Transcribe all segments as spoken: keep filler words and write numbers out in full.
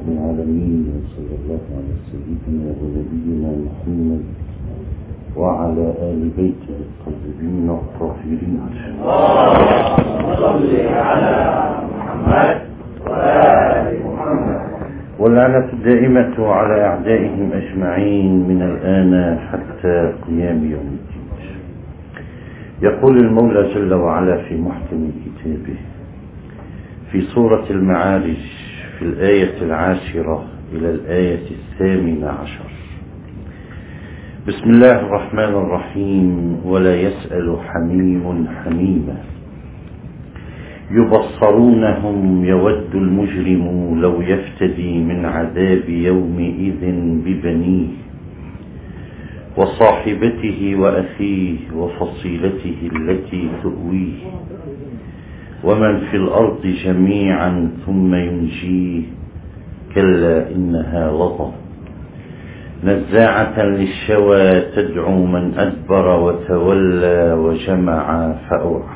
رب العالمين، وصلى الله على سيدنا ونبينا محمد وعلى آل بيته الطيبين الطاهرين. اللهم صل على محمد وآل محمد. واللعنة الدائمة على أعدائهم أجمعين من الآن حتى قيام يوم الدين. يقول المولى جل وعلا في محكم كتابه في سورة المعارج في الآية العاشرة إلى الآية الثامنة عشر: بسم الله الرحمن الرحيم. ولا يسأل حميم حميما يبصرونهم يود المجرم لو يفتدي من عذاب يومئذ ببنيه وصاحبته وأخيه وفصيلته التي تؤويه ومن في الأرض جميعا ثم ينجيه كلا إنها لظى نزاعة للشوى تدعو من أدبر وتولى وجمع فأوعى.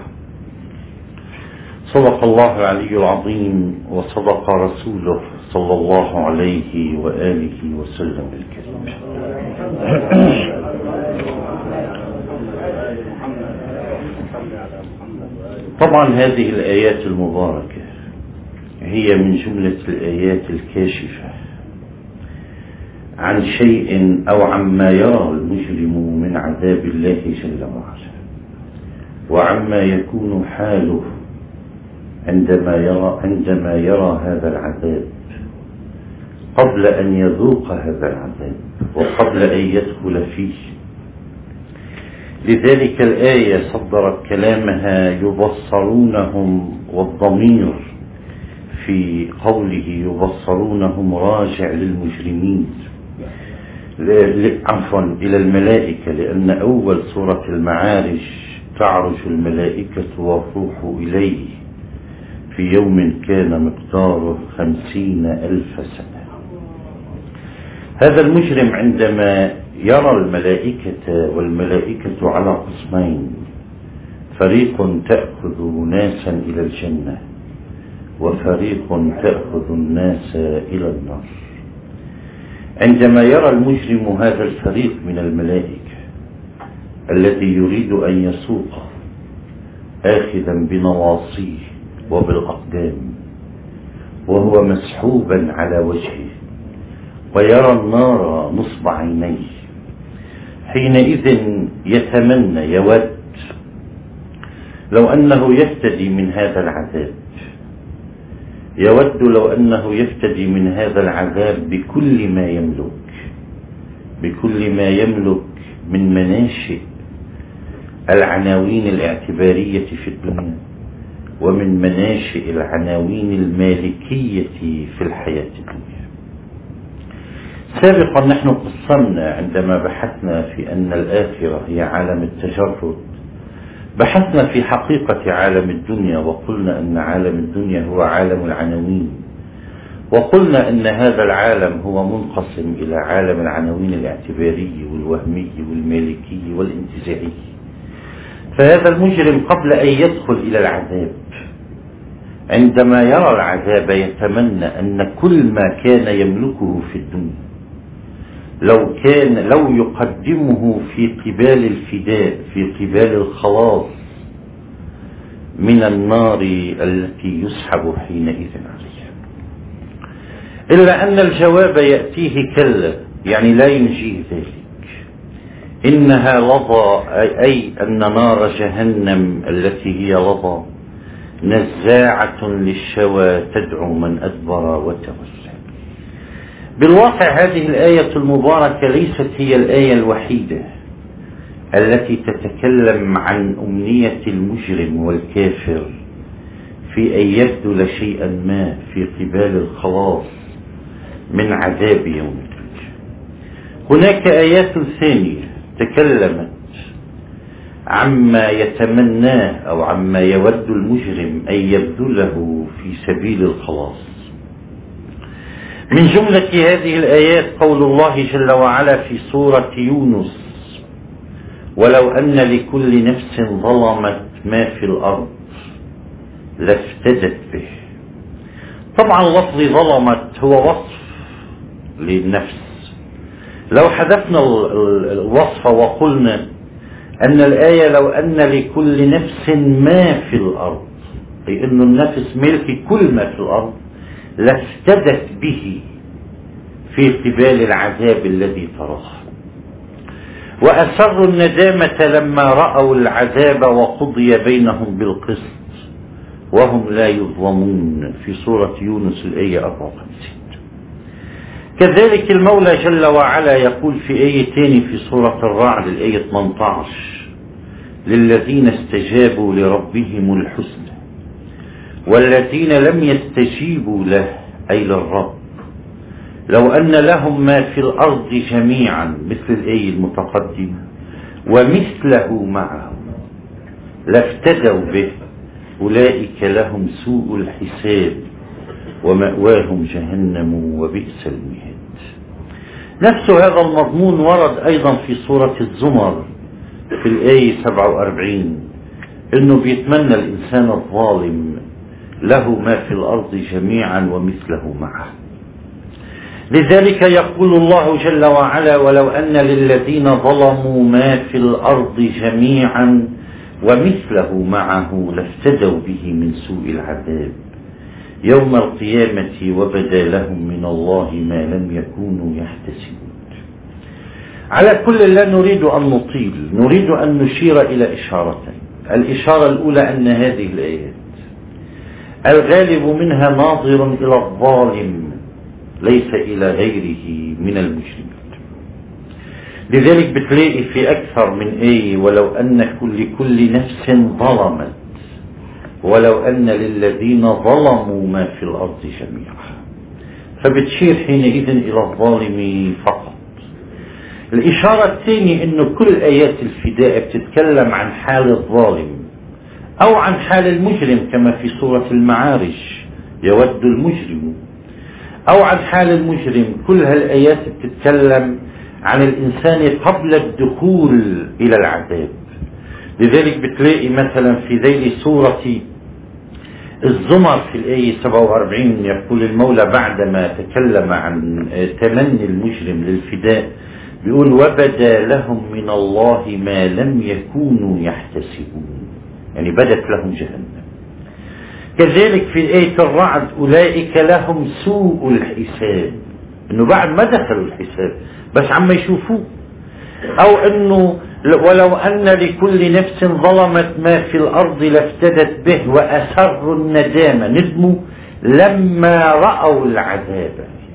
صدق الله العلي العظيم وصدق رسوله صلى الله عليه وآله وسلم الكريم. طبعا هذه الآيات المباركة هي من جملة الآيات الكاشفة عن شيء أو عما يرى المجرم من عذاب الله جل وعلا، وعما يكون حاله عندما يرى عندما يرى هذا العذاب قبل أن يذوق هذا العذاب وقبل أن يدخل فيه. لذلك الآية صدرت كلامها يبصرونهم، والضمير في قوله يبصرونهم راجع للمجرمين عفوا إلى الملائكة، لأن أول سورة المعارج تعرج الملائكة والروح إليه في يوم كان مقداره خمسين ألف سنة. هذا المجرم عندما يرى الملائكة، والملائكة على قسمين: فريق تأخذ ناسا إلى الجنة وفريق تأخذ الناس إلى النار. عندما يرى المجرم هذا الفريق من الملائكة الذي يريد أن يسوقه آخذا بنواصيه وبالأقدام وهو مسحوبا على وجهه، ويرى النار نصب عينيه، حينئذ يتمنى يود لو أنه يفتدي من هذا العذاب، يود لو أنه يفتدي من هذا العذاب بكل ما يملك، بكل ما يملك من مناشئ العناوين الاعتبارية في الدنيا ومن مناشئ العناوين المالكية في الحياة الدنيا. سابقا نحن قسمنا عندما بحثنا في أن الآخرة هي عالم التجرد، بحثنا في حقيقة عالم الدنيا وقلنا أن عالم الدنيا هو عالم العناوين، وقلنا أن هذا العالم هو منقسم إلى عالم العناوين الاعتباري والوهمي والمالكي والانتزاعي. فهذا المجرم قبل أن يدخل إلى العذاب عندما يرى العذاب يتمنى أن كل ما كان يملكه في الدنيا لو كان لو يقدمه في قبال الفداء، في قبال الخلاص من النار التي يسحب حينئذ عليها. إلا أن الجواب يأتيه كلا، يعني لا ينجيه ذلك. إنها لظى، أي أن نار جهنم التي هي لظى نزاعة للشوى تدعو من أدبر وتولى. بالواقع هذه الآية المباركة ليست هي الآية الوحيدة التي تتكلم عن أمنية المجرم والكافر في أن يبذل شيئا ما في قبال الخلاص من عذاب يوم الدين. هناك آيات ثانية تكلمت عما يتمناه أو عما يود المجرم أن يبذله في سبيل الخلاص. من جملة هذه الآيات قول الله جل وعلا في سورة يونس: ولو أن لكل نفس ظلمت ما في الأرض لافتدت به. طبعا لفظ ظلمت هو وصف للنفس. لو حذفنا الوصف وقلنا أن الآية لو أن لكل نفس ما في الأرض، أي أن النفس ملك كل ما في الأرض، لافتدت به في قبال العذاب الذي تراه. وأسروا الندامة لما رأوا العذاب وقضي بينهم بالقسط وهم لا يظلمون في سورة يونس الآية أربعة وخمسين. كذلك المولى جل وعلا يقول في آية تاني في سورة الرعد الآية ثمانية عشر: للذين استجابوا لربهم الحسنى والذين لم يستجيبوا له، أي للرب، لو أن لهم ما في الأرض جميعا مثل الآية المتقدمة ومثله معه لافتدوا به أولئك لهم سوء الحساب ومأواهم جهنم وبئس المهاد. نفس هذا المضمون ورد أيضا في سورة الزمر في الآية سبعة وأربعين، إنه بيتمنى الإنسان الظالم له ما في الأرض جميعا ومثله معه. لذلك يقول الله جل وعلا: ولو أن للذين ظلموا ما في الأرض جميعا ومثله معه لافتدوا به من سوء العذاب يوم القيامة وبدا لهم من الله ما لم يكونوا يحتسبون. على كل لا نريد أن نطيل، نريد أن نشير إلى إشارتين. الإشارة الأولى أن هذه الآيات الغالب منها ناظر إلى الظالم ليس إلى غيره من المجرمين. لذلك بتلاقي في أكثر من آية: ولو أن لكل نفس ظلمت، ولو أن للذين ظلموا ما في الأرض جميعا، فبتشير حينئذ إلى الظالم فقط. الإشارة الثانية أنه كل آيات الفداء بتتكلم عن حال الظالم أو عن حال المجرم، كما في سورة المعارج: يود المجرم، أو عن حال المجرم. كل هالآيات بتتكلم عن الإنسان قبل الدخول إلى العذاب. لذلك بتلاقي مثلا في ذيل سورة الزمر في الآية سبعة وأربعين يقول المولى بعدما تكلم عن تمني المجرم للفداء بيقول: وبدا لهم من الله ما لم يكونوا يحتسبون، يعني بدت لهم جهنم. كذلك في آية الرعد: أولئك لهم سوء الحساب، انه بعد ما دخلوا الحساب بس عم يشوفوه. او انه ولو ان لكل نفس ظلمت ما في الارض لافتدت به واسروا الندامة، ندموا لما رأوا العذاب.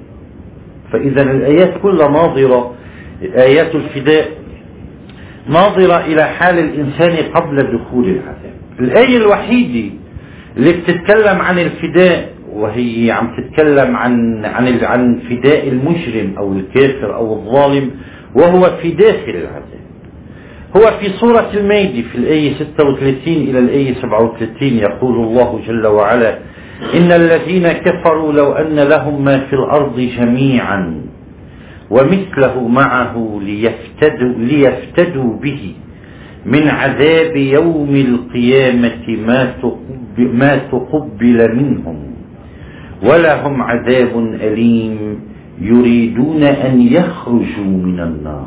فاذا الايات كلها ناظرة، ايات الفداء ناظرة الى حال الانسان قبل دخول العذاب. الاية الوحيدة اللي بتتكلم عن الفداء وهي عم تتكلم عن عن عن فداء المجرم او الكافر او الظالم وهو في داخل العذاب، هو في سورة المائدة في الآية ستة وثلاثين إلى الآية سبعة وثلاثين. يقول الله جل وعلا: إن الذين كفروا لو أن لهم ما في الأرض جميعا ومثله معه ليفتدوا, ليفتدوا به من عذاب يوم القيامة ما تقبل, ما تقبل منهم ولهم عذاب أليم يريدون أن يخرجوا من النار.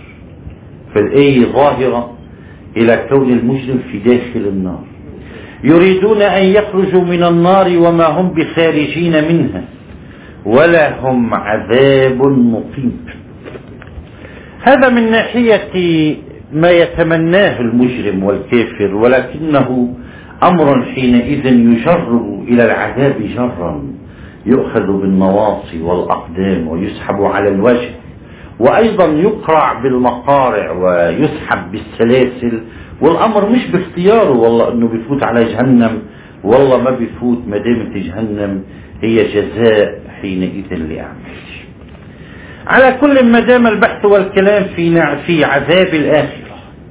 فالآية ظاهرة إلى كون المجرم في داخل النار، يريدون أن يخرجوا من النار وما هم بخارجين منها ولهم عذاب مقيم. هذا من ناحية ما يتمناه المجرم والكافر، ولكنه أمر حينئذ يجر إلى العذاب جرا، يؤخذ بالنواصي والأقدام ويسحب على الوجه، وأيضا يقرع بالمقارع ويسحب بالسلاسل، والأمر مش باختياره والله أنه بيفوت على جهنم، والله ما بيفوت، ما دامت جهنم هي جزاء حينئذ لأعماله. على كل ما دام البحث والكلام في في عذاب الآخرة.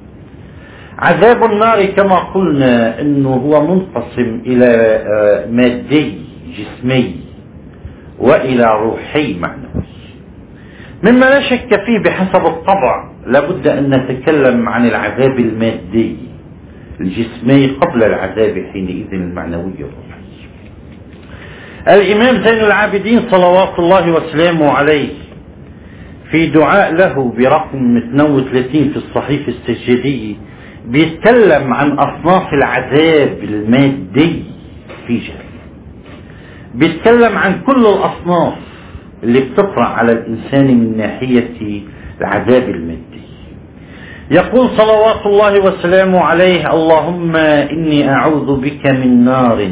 عذاب النار كما قلنا أنه هو منقسم إلى مادي جسمي وإلى روحي معنوي، مما لا شك فيه بحسب الطبع لابد أن نتكلم عن العذاب المادي الجسمي قبل العذاب حينئذ المعنوي الروحي. الإمام زين العابدين صلوات الله وسلامه عليه في دعاء له برقم اثنين وثلاثين في الصحيفة السجادية بيتكلم عن أصناف العذاب المادي في جهنم. بيتكلم عن كل الأصناف اللي بتطرح على الإنسان من ناحية العذاب المادي. يقول صلوات الله وسلامه عليه: اللهم إني أعوذ بك من نار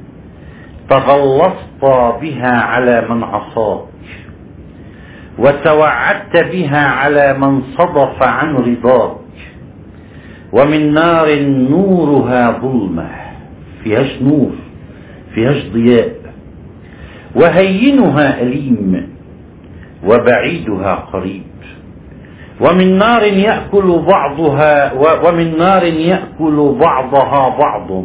تغلظت بها على من عصاك وتوعدت بها على من صدف عن رضاك، ومن نار نورها ظلمة فيهاش نور فيهاش ضياء، وهينها أليم وبعيدها قريب، ومن نار يأكل بعضها ومن نار يأكل بعضها بعض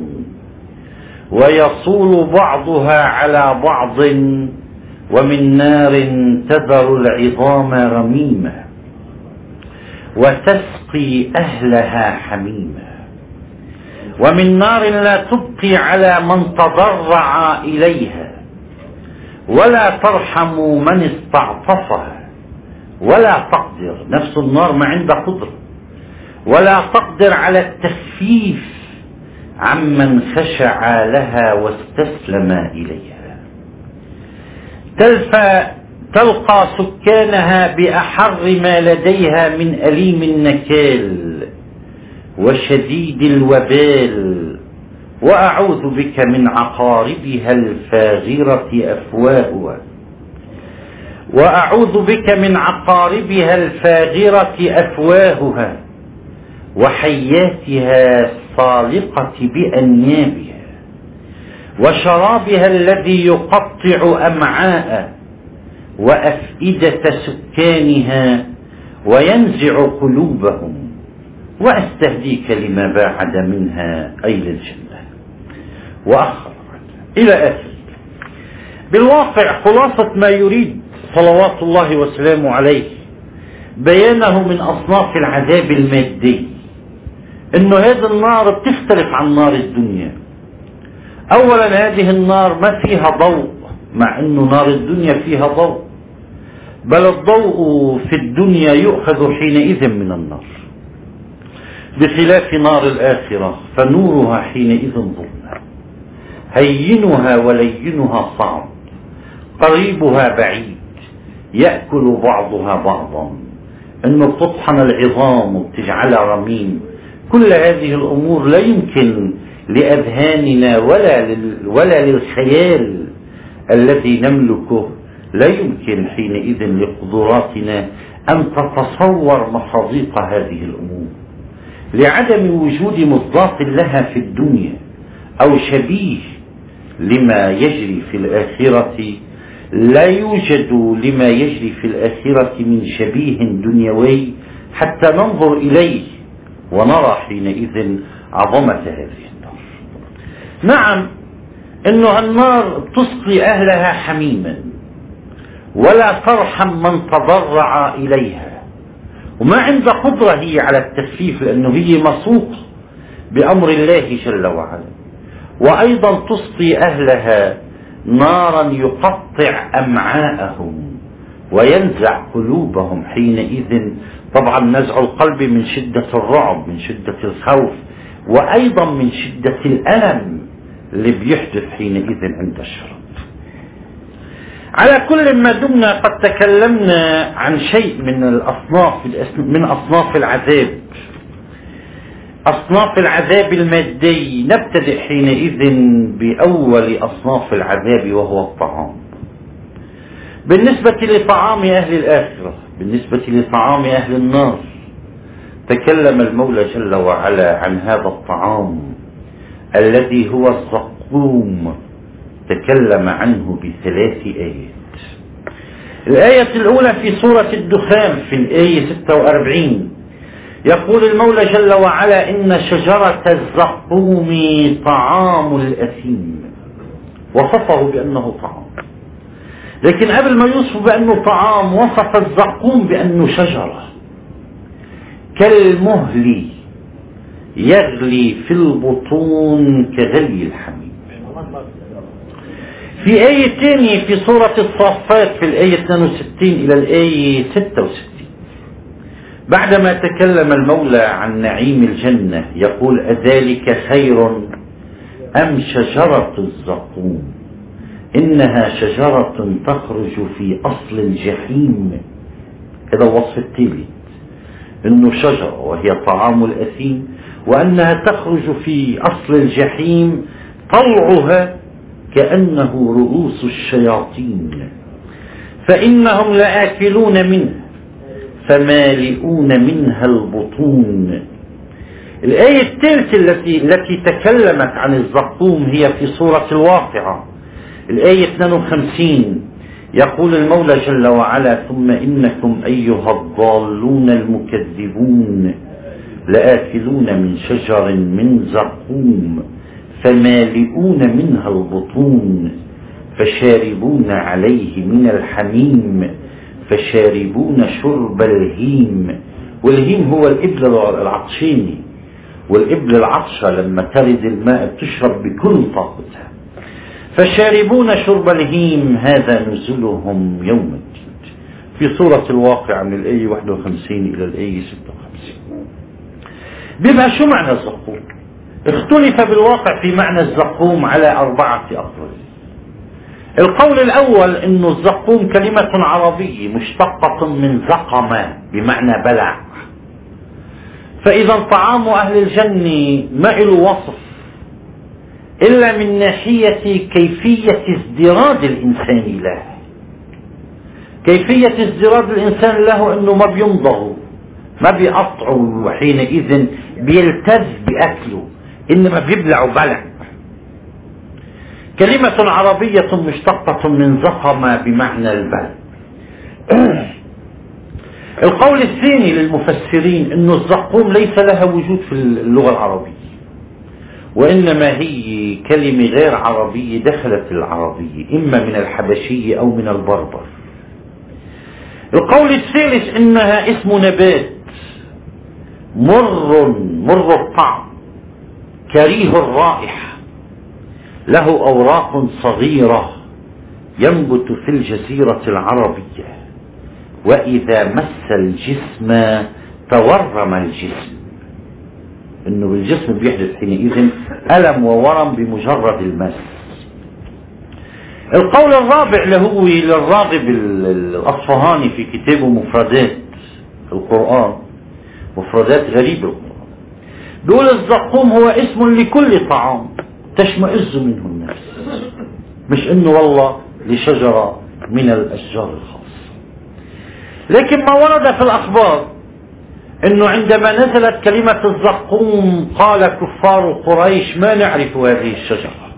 ويصول بعضها على بعض، ومن نار تذر العظام رميمة وتسقي أهلها حميمة، ومن نار لا تبقي على من تضرع إليها ولا ترحم من استعطفها، ولا تقدر، نفس النار ما عندها قدرة، ولا تقدر على التخفيف عمن خشع لها واستسلم إليها. تلفى تلقى سكانها بأحر ما لديها من أليم النكال وشديد الوبال، وأعوذ بك من عقاربها الفاغرة أفواهها وأعوذ بك من عقاربها الفاغرة أفواهها وحياتها الصالقة بأنيابها وشرابها الذي يقطع أمعاء وأفئدة سكانها وينزع قلوبهم، وأستهديك لما باعد منها أي للجنة وأخر إلى آخر. بالواقع خلاصة ما يريد صلوات الله وسلامه عليه بيانه من أصناف العذاب المادي إنه هذه النار بتختلف عن نار الدنيا. أولا هذه النار ما فيها ضوء، مع إنه نار الدنيا فيها ضوء، بل الضوء في الدنيا يؤخذ حينئذ من النار، بخلاف نار الآخرة فنورها حينئذ ظلمة، هينها ولينها صعب، قريبها بعيد، يأكل بعضها بعضا، انه بتطحن العظام وبتجعلها رميم. كل هذه الامور لا يمكن لاذهاننا ولا لل ولا للخيال الذي نملكه، لا يمكن حينئذ لقدراتنا ان تتصور مصادق هذه الامور، لعدم وجود مصداق لها في الدنيا او شبيه لما يجري في الآخرة. لا يوجد لما يجري في الآخرة من شبيه دنيوي حتى ننظر إليه ونرى حينئذ عظمة هذه النار. نعم إنه النار تسقي أهلها حميما ولا ترحم من تضرع إليها، وما عندها قدرة هي على التخفيف لأنه هي مسوقة بأمر الله جل وعلا. وأيضا تسقي أهلها نارا يقطع أمعاءهم وينزع قلوبهم حينئذ. طبعا نزع القلب من شدة الرعب، من شدة الخوف، وأيضا من شدة الألم اللي بيحدث حينئذ عند الشرب. على كل ما دمنا قد تكلمنا عن شيء من الأصناف من أصناف العذاب، أصناف العذاب المادي، نبتدئ حينئذ بأول أصناف العذاب وهو الطعام. بالنسبة لطعام أهل الآخرة، بالنسبة لطعام أهل النار، تكلم المولى جل وعلا عن هذا الطعام الذي هو الزقوم، تكلم عنه بثلاث آيات. الآية الأولى في سورة الدخان في الآية ستة وأربعين يقول المولى جل وعلا: إن شجرة الزقوم طعام الأثيم، وصفه بأنه طعام. لكن قبل ما يوصف بأنه طعام وصف الزقوم بأنه شجرة كالمهل يغلي في البطون كغلي الحميم. في آية ثانية في سورة الصافات في الآية اثنين وستين إلى الآية ستة وستين بعدما تكلم المولى عن نعيم الجنة يقول: أذلك خير أم شجرة الزقوم إنها شجرة تخرج في أصل الجحيم. هذا الوصف الثالث، إنه شجرة وهي طعام الأثيم، وأنها تخرج في أصل الجحيم طلعها كأنه رؤوس الشياطين، فإنهم لآكلون منها فمالئون منها البطون. الآية الثالثة التي التي تكلمت عن الزقوم هي في سورة الواقعة الآية اثنين وخمسين، يقول المولى جل وعلا: ثم إنكم أيها الضالون المكذبون لآكلون من شجر من زقوم فمالئون منها البطون فشاربون عليه من الحميم فشاربون شرب الهيم. والهيم هو الإبل العطشاني، والإبل العطشة لما ترد الماء بتشرب بكل طاقتها. فشاربون شرب الهيم هذا نزلهم يوم الدين. في سورة الواقع من الآية واحد وخمسين إلى الآية ستة وخمسين. بما شو معنى الزقوم؟ اختلف بالواقع في معنى الزقوم على أربعة أقوال. القول الأول إنه الزقوم كلمة عربية مشتقة من زقم بمعنى بلع، فإذا طعام أهل الجنة ما له وصف إلا من ناحية كيفية ازدراد الإنسان له. كيفية ازدراد الإنسان له إنه ما بيمضغ ما بيقطعه وحينئذ بيلتذ بأكله، إنما بيبلع بلع. كلمة عربية مشتقة من زقم بمعنى البلع. القول الثاني للمفسرين إنه الزقوم ليس لها وجود في اللغة العربية، وإنما هي كلمة غير عربية دخلت العربية إما من الحبشية أو من البربر. القول الثالث إنها اسم نبات مر مر الطعم كريه الرائحة، له أوراق صغيرة ينبت في الجزيرة العربية، وإذا مس الجسم تورم الجسم، إنه بالجسم بيحدث حينئذ ألم وورم بمجرد المس. القول الرابع اللي هو للراغب الأصفهاني في كتابه مفردات القرآن، مفردات غريب القرآن، بيقول الزقوم هو اسم لكل طعام تشمئز منه النفس، مش انه والله لشجرة من الأشجار الخاصة. لكن ما ورد في الأخبار انه عندما نزلت كلمة الزقوم قال كفار قريش: ما نعرف هذه الشجرة.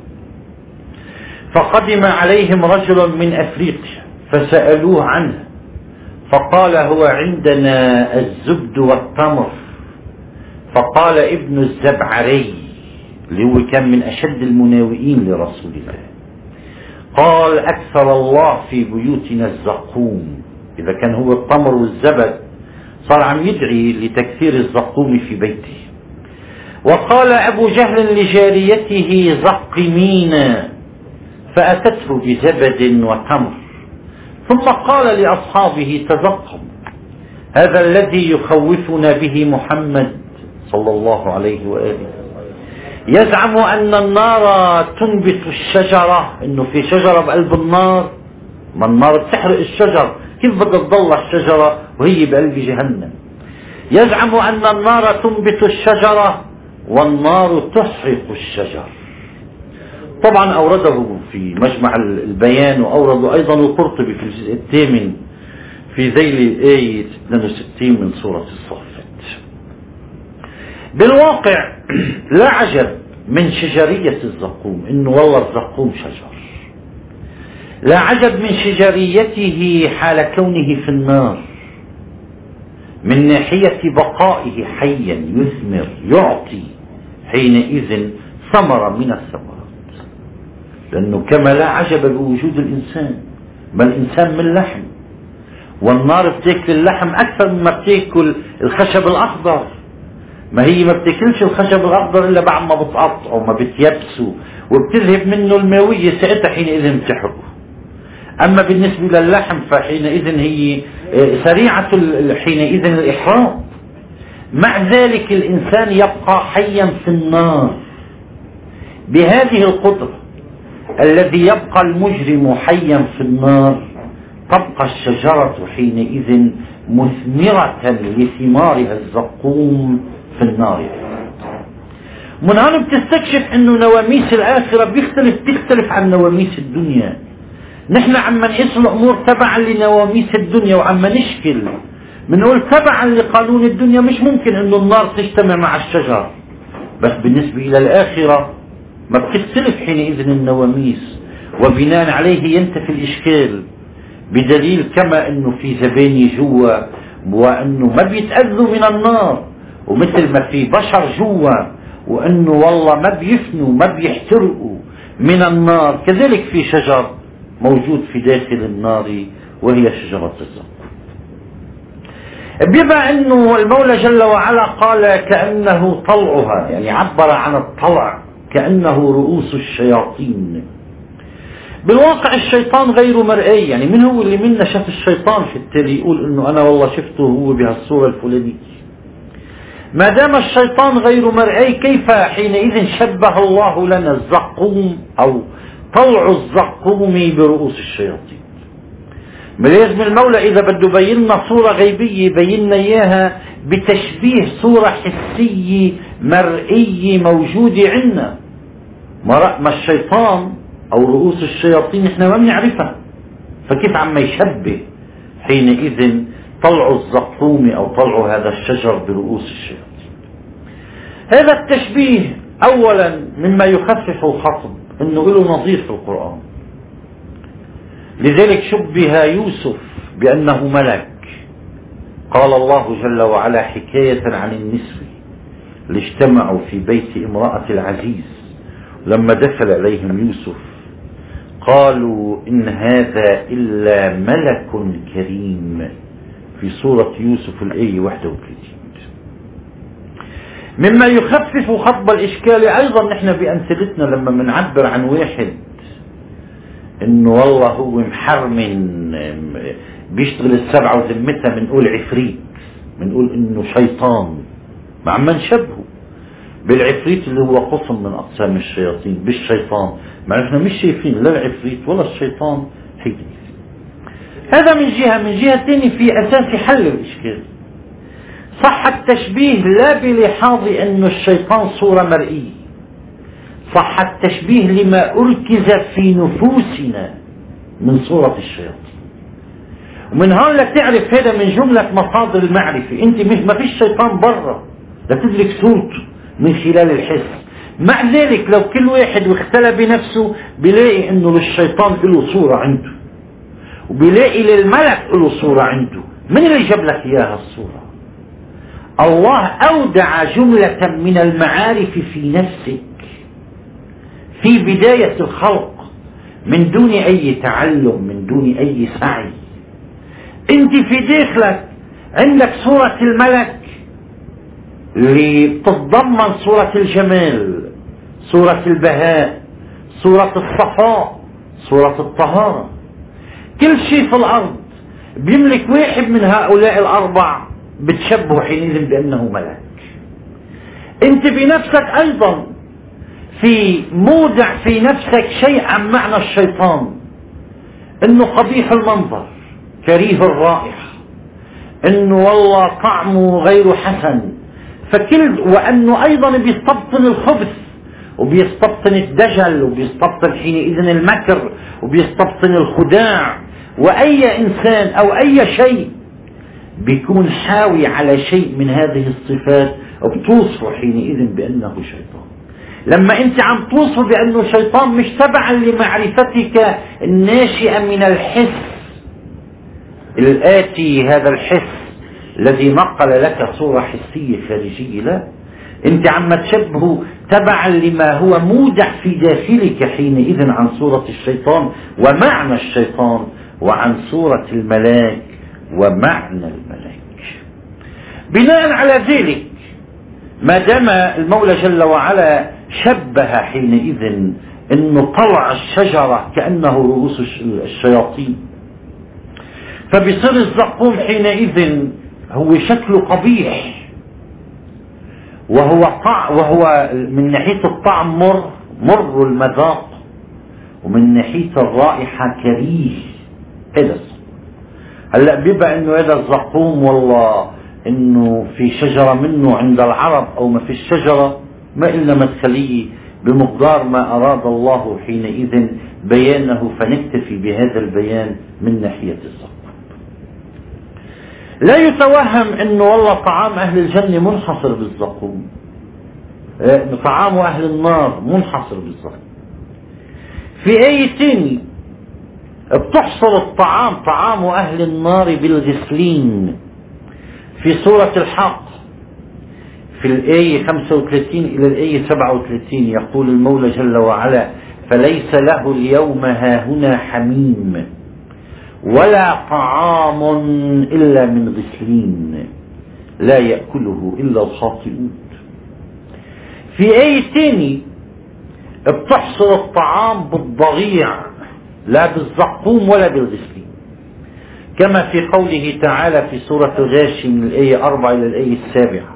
فقدم عليهم رجل من أفريقيا فسألوه عنه فقال: هو عندنا الزبد والتمر. فقال ابن الزبعري اللي هو كان من أشد المناوئين لرسول الله، قال: أكثر الله في بيوتنا الزقوم. إذا كان هو التمر والزبد صار عم يدعي لتكثير الزقوم في بيته. وقال أبو جهل لجاريته: زقمينا، فأتته بزبد وتمر، ثم قال لأصحابه: تزقم، هذا الذي يخوفنا به محمد صلى الله عليه وآله، يزعم أن النار تنبت الشجرة، إنه في شجرة بقلب النار، ما النار بتحرق الشجر، كيف بدها تضل الشجرة وهي بقلب جهنم؟ يزعم أن النار تنبت الشجرة والنار تحرق الشجر. طبعا أورده في مجمع البيان، وأورده أيضا القرطبي في الجزء الثامن في ذيل آية اثنين وستين من سورة الصافات. بالواقع لا عجب من شجرية الزقوم، إنه والله الزقوم شجر. لا عجب من شجريته حال كونه في النار، من ناحية بقائه حيا يثمر يعطي حينئذ ثمرة من الثمرات، لأنه كما لا عجب بوجود الإنسان، بل الإنسان من لحم، والنار بتاكل اللحم أكثر مما بتاكل الخشب الأخضر، ما هي ما بتاكلش الخشب الأخضر إلا بعد ما بتقطعه وما بتيبسه وبتذهب منه الماوية، ساعتها حينئذ بتحرقه. أما بالنسبة للحم فحينئذ هي سريعة حينئذ الإحراق. مع ذلك الإنسان يبقى حيا في النار بهذه القدرة. الذي يبقى المجرم حيا في النار تبقى الشجرة حينئذ مثمرة لثمارها الزقوم في النار. من هون بتستكشف انه نواميس الآخرة بيختلف بتختلف عن نواميس الدنيا. نحن عم نقيس الأمور تبعا لنواميس الدنيا وعم نشكل بنقول تبعا لقانون الدنيا مش ممكن انه النار تجتمع مع الشجر، بس بالنسبة الى الآخرة ما بتختلف حينئذ النواميس، وبناء عليه ينتفي الإشكال. بدليل كما انه في زباني جوا وانه ما بيتأذوا من النار، ومثل ما في بشر جوا وانه والله ما بيفنوا ما بيحترقوا من النار، كذلك في شجر موجود في داخل النار وهي شجرة الزقوم. بما انه المولى جل وعلا قال كأنه طلعها، يعني عبر عن الطلع كأنه رؤوس الشياطين. بالواقع الشيطان غير مرئي، يعني من هو اللي منا شاف الشيطان في التالي يقول انه انا والله شفته هو بهالصورة الفلانية؟ ما دام الشيطان غير مرئي كيف حينئذ شبه الله لنا الزقوم او طلع الزقوم برؤوس الشياطين؟ لازم المولى اذا بده يبين لنا صورة غيبية يبين لنا اياها بتشبيه صورة حسية مرئية موجودة عندنا. ما الشيطان او رؤوس الشياطين احنا ما بنعرفها، فكيف عم يشبه حينئذ طلع الزقوم او طلع هذا الشجر برؤوس الشياطين؟ هذا التشبيه اولا مما يخفف الخطب انه له نظير في القرآن. لذلك شبه يوسف بأنه ملك. قال الله جل وعلا حكاية عن النسوة اللي اجتمعوا في بيت امرأة العزيز لما دخل عليهم يوسف قالوا إن هذا إلا ملك كريم، في سورة يوسف الآية واحد وثلاثين. مما يخفف خطب الإشكال أيضا نحن بأمثلتنا لما منعبر عن واحد انه والله هو محرمن بيشتغل السبعة وذمتها بنقول عفريت، بنقول انه شيطان، ما عم نشبهه بالعفريت اللي هو قسم من اقسام الشياطين بالشيطان، مع احنا مش شايفين لا العفريت ولا الشيطان حقيقي. هذا من جهة. من جهة ثانية في اساس حل الاشكال صح التشبيه لا بلحاظ انه الشيطان صورة مرئية، صح التشبيه لما أركز في نفوسنا من صورة الشياطين. ومن هون لتعرف هذا من جملة مصادر المعرفة. انت مش ما فيش شيطان برا لتدرك صورته من خلال الحس. مع ذلك لو كل واحد واختلى بنفسه بيلاقي انه للشيطان له صورة عنده، وبيلاقي للملك له صورة عنده. من اللي جاب لك اياها الصورة؟ الله أودع جملة من المعارف في نفسك في بداية الخلق من دون أي تعلم، من دون أي سعي. أنت في داخلك عندك صورة الملك اللي بتتضمن صورة الجمال، صورة البهاء، صورة الصفاء، صورة الطهارة. كل شيء في الأرض بيملك واحد من هؤلاء الأربع بتشبه حينئذ بأنه ملك. أنت بنفسك أيضا في مودع في نفسك شيء عن معنى الشيطان، انه قبيح المنظر، كريه الرائحة، انه والله طعمه غير حسن، فكل وانه ايضا بيستبطن الخبث وبيستبطن الدجل وبيستبطن حينئذ المكر وبيستبطن الخداع. واي انسان او اي شيء بيكون حاوي على شيء من هذه الصفات وبتوصفه حينئذ بانه شيطان. لما انت عم توصف بانه شيطان مش تبعا لمعرفتك الناشئة من الحس الآتي، هذا الحس الذي نقل لك صورة حسية خارجية، لا، انت عم تشبهه تبعا لما هو مودع في داخلك حينئذ عن صورة الشيطان ومعنى الشيطان وعن صورة الملاك ومعنى الملاك. بناء على ذلك ما دام المولى جل وعلا شبه حينئذ انه طلع الشجرة كأنه رؤوس الشياطين، فبصير الزقوم حينئذ هو شكله قبيح، وهو طع وهو من ناحية الطعم مر مر المذاق، ومن ناحية الرائحة كريه. هذا هلا بيبقى انه هذا الزقوم والله انه في شجرة منه عند العرب او ما في الشجرة، ما إلنا مدخلية بمقدار ما أراد الله حينئذ بيانه، فنكتفي بهذا البيان من ناحية الزقوم. لا يتوهم انه والله طعام اهل الجنة منحصر بالزقوم، طعام اهل النار منحصر بالزقوم. في آية ثانية بتحصر الطعام طعام اهل النار بالغسلين في سورة الحق في الآية خمسة وثلاثين إلى الآية سبعة وثلاثين، يقول المولى جل وعلا: فليس له اليوم هاهنا حميم ولا طعام إلا من غسلين لا يأكله إلا الخاطئون. في آية ثانية بتحصر الطعام بالضريع لا بالزقوم ولا بالغسلين، كما في قوله تعالى في سورة الغاشي من الآية أربعة إلى الآية السابعة: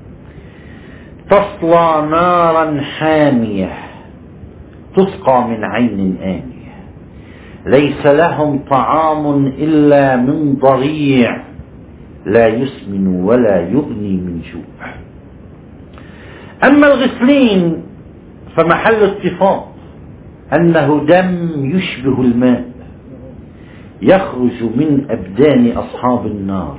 تصلى نارا حامية تسقى من عين آنية ليس لهم طعام إلا من ضريع لا يسمن ولا يغني من جوع. أما الغسلين فمحل اتفاق أنه دم يشبه الماء يخرج من أبدان أصحاب النار.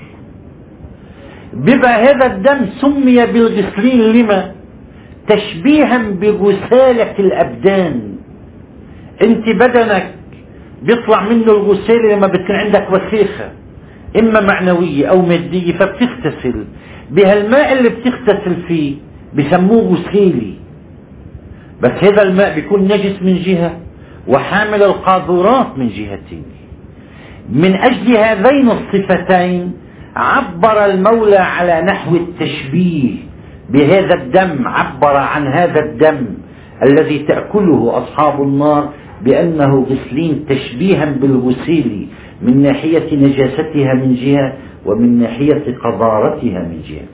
بيبقى هذا الدم سمي بالغسلين لما؟ تشبيها بغسالة الأبدان. انت بدنك بيطلع منه الغسالة لما بتكون عندك وسيخة إما معنوية أو مادية، فبتغتسل بهالماء اللي بتغتسل فيه بسموه غسيلي، بس هذا الماء بيكون نجس من جهة وحامل القاذورات من جهتين. من أجل هذين الصفتين عبر المولى على نحو التشبيه بهذا الدم، عبر عن هذا الدم الذي تأكله أصحاب النار بأنه غسلين تشبيها بالغسيل من ناحية نجاستها من جهة ومن ناحية قذارتها من جهة.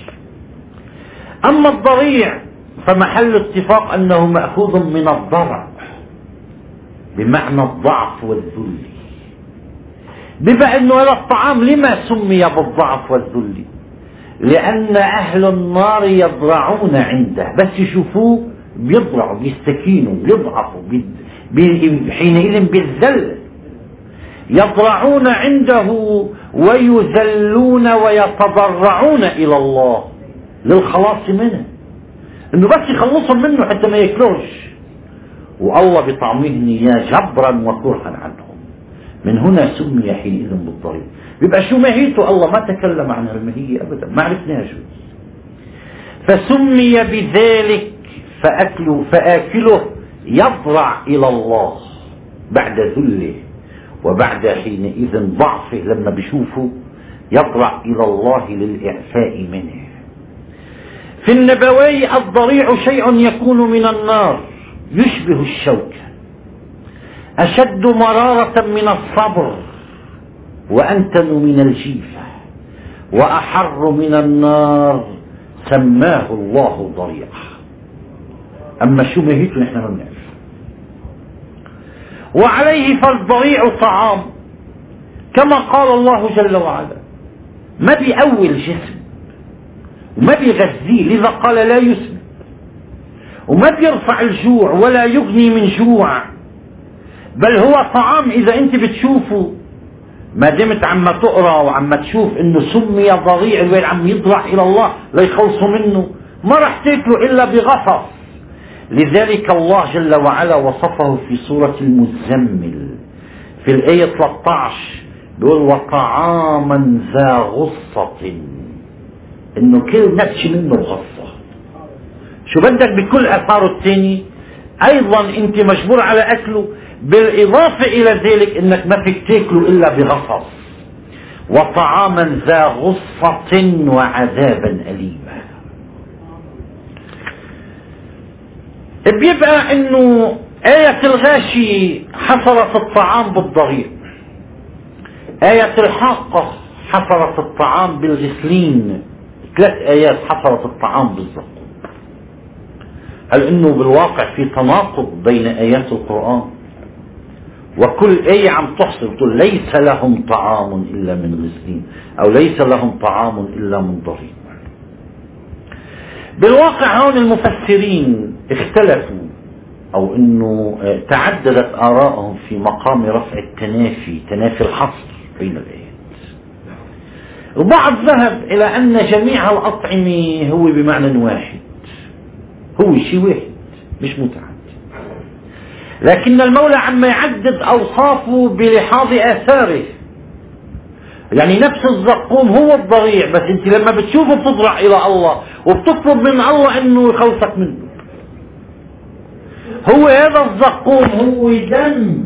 أما الضريع فمحل اتفاق أنه مأخوذ من الضرع بمعنى الضعف والذل. بما أنه هذا الطعام لما سمي بالضعف والذل؟ لأن أهل النار يضرعون عنده، بس يشوفوه بيضرعوا بيستكينوا بيضعفوا بي حينئذ بالذل، يضرعون عنده ويذلون ويتضرعون إلى الله للخلاص منه، انه بس يخلصهم منه حتى ما ياكلوش، والله بطعمهم اياه جبرا وكرها عنهم. من هنا سمي حينئذ بالضريع. بيبقى شو ماهيته؟ الله ما تكلم عن الماهية ابدا، ما عرفناها شو، فسمي بذلك فأكله فآكله يضرع إلى الله بعد ذله وبعد حينئذ ضعفه، لما بيشوفه يضرع إلى الله للإعفاء منه. في النبوي الضريع شيء يكون من النار يشبه الشوكة، أشد مرارة من الصبر وأنتن من الجيفة وأحر من النار سماه الله ضريعا. أما شو ماهيته نحن ما بنعرف. وعليه فالضريع طعام كما قال الله جل وعلا، ما بيأول جسم وما بيغذيه، لذا قال لا يسمن، وما بيرفع الجوع ولا يغني من جوع، بل هو طعام. إذا أنت بتشوفه ما دمت عم تقرأ وعم تشوف إنه سمي ضريع الويل عم يضرع إلى الله ليخلصوا منه، ما رح تاكله إلا بغفص. لذلك الله جل وعلا وصفه في سورة المزمل في الآية ثلاثة عشر بيقول: وطعاما ذا غصة، إنه كل نتش منه غصة. شو بدك بكل آثاره الثاني أيضا أنت مجبور على أكله، بالإضافة إلى ذلك إنك ما فيك تاكله إلا بغصص. وطعاما ذا غصة وعذابا أليما. بيبقى انه آية الغاشي حصرت الطعام بالضريع، آية الحاقة حصرت الطعام بالغسلين، ثلاث آيات حصرت الطعام بالزقوم. هل انه بالواقع في تناقض بين آيات القرآن؟ وكل آية عم تحصر تقول ليس لهم طعام إلا من غسلين، أو ليس لهم طعام إلا من ضريع. بالواقع هون المفسرين اختلفوا، أو أنه تعددت آرائهم في مقام رفع التنافي، تنافي الحصر بين الآيات. البعض ذهب إلى أن جميع الأطعمة هو بمعنى واحد، هو شيء واحد مش متعدد، لكن المولى عم يعدد أوصافه بلحاظ آثاره. يعني نفس الزقوم هو الضريع، بس انت لما بتشوفه بتضرع إلى الله وبتطلب من الله انه يخلصك منه. هو هذا الزقوم هو دم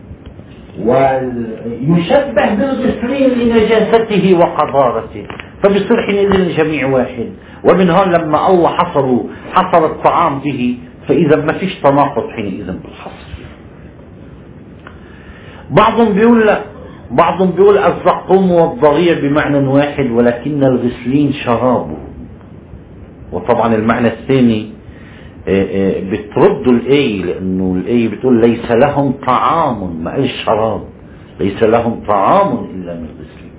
ويشبه بالغسلين لنجاسته وقذارته، فبصير حينئذ الجميع واحد. ومن هون لما الله حصروا حصر الطعام به، فإذا ما فيش تناقض حينئذ بالحصر. بعضهم بيقول لا، بعضهم بيقول الزقوم والضريع بمعنى واحد، ولكن الغسلين شرابه. وطبعا المعنى الثاني بترد الآية، لأنه الآية بتقول ليس لهم طعام، ما قالش شراب، ليس لهم طعام إلا من غسلين.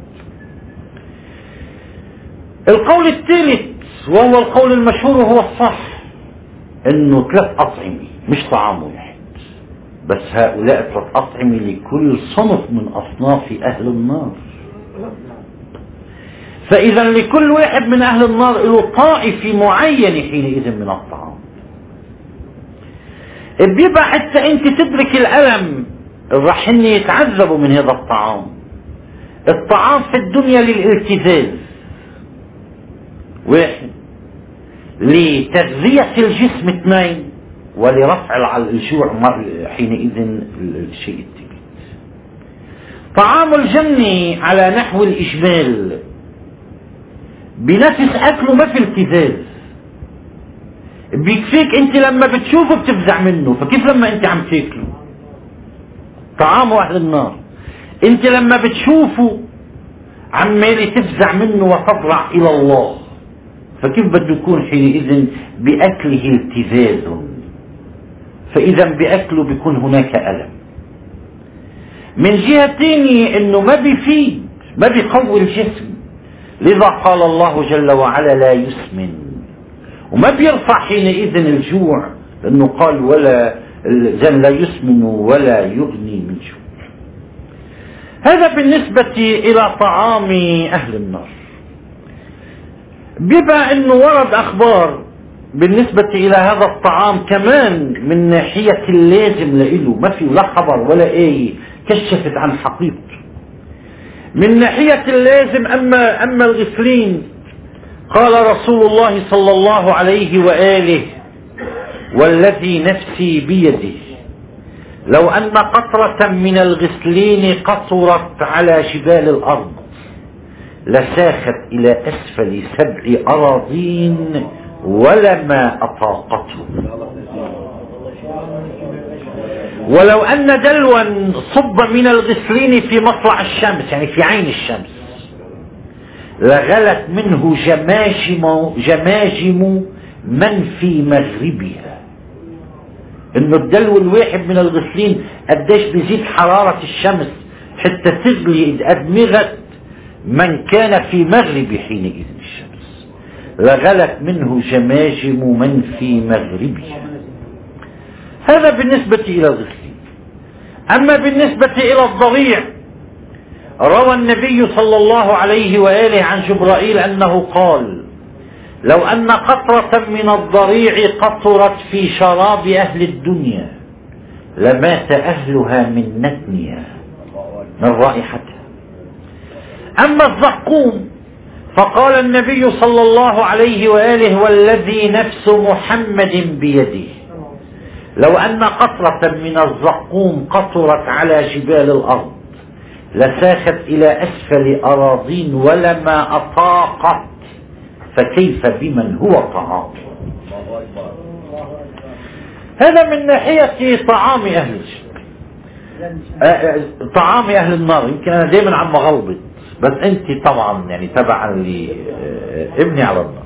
القول الثالث وهو القول المشهور وهو الصح، انه ثلاث أطعمة مش طعام واحد، بس هؤلاء ثلاث أطعمة لكل صنف من أصناف أهل النار. فإذا لكل واحد من أهل النار له طائفة معينة حينئذ من الطعام. بيبقى حتى أنت تدرك الألم راح إن يتعذبوا من هذا الطعام. الطعام في الدنيا للالتذاذ واحد، لتغذية الجسم اثنين، ولرفع الجوع حينئذ الشيء الثالث. طعام الجنة على نحو الإجمال بنفس أكله ما في التذاذ، بيكفيك أنت لما بتشوفه بتفزع منه، فكيف لما أنت عم تاكله؟ طعام أهل النار أنت لما بتشوفه عمالي تفزع منه وتضرع إلى الله، فكيف بده يكون حينئذ بأكله التذاذ؟ فإذا بأكله بيكون هناك ألم. من جهة ثانية إنه ما بيفيد، ما بيقوي الجسم، لذا قال الله جل وعلا لا يسمن، وما بيرفع حينئذ الجوع، لأنه قال ولا لا يسمن ولا يغني من جوع. هذا بالنسبة إلى طعام أهل النار. بيبقى انه ورد اخبار بالنسبة الى هذا الطعام كمان من ناحية اللازم له، ما في لا خبر ولا ايه كشفت عن حقيقته. من ناحية اللازم اما اما الغسلين، قال رسول الله صلى الله عليه وآله والذي نفسي بيده لو ان قطرة من الغسلين قطرت على جبال الارض لساخت إلى أسفل سبع أراضين ولما أطاقته، ولو أن دلوا صب من الغسلين في مطلع الشمس يعني في عين الشمس لغلت منه جماجم, جماجم من في مغربها. إنه الدلو الواحد من الغسلين قديش بيزيد حرارة الشمس حتى تغلي أدمغة من كان في مغرب حينئذ الشمس، لغلت منه جماجم من في مغربها. هذا بالنسبة إلى الغسلين. أما بالنسبة إلى الضريع، روى النبي صلى الله عليه وآله عن جبرائيل أنه قال لو أن قطرة من الضريع قطرت في شراب أهل الدنيا لمات أهلها من نتنها، من رائحتها. أما الزقوم فقال النبي صلى الله عليه وآله والذي نفس محمد بيده لو أن قطرة من الزقوم قطرت على جبال الأرض لساخت إلى أسفل أراضين ولما أطاقت، فكيف بمن هو طعام. هذا من ناحية طعام أهل الجنة. طعام أهل النار يمكن أنا دائما عم غلبط، بس أنت طبعا يعني تبعا لابني على النار.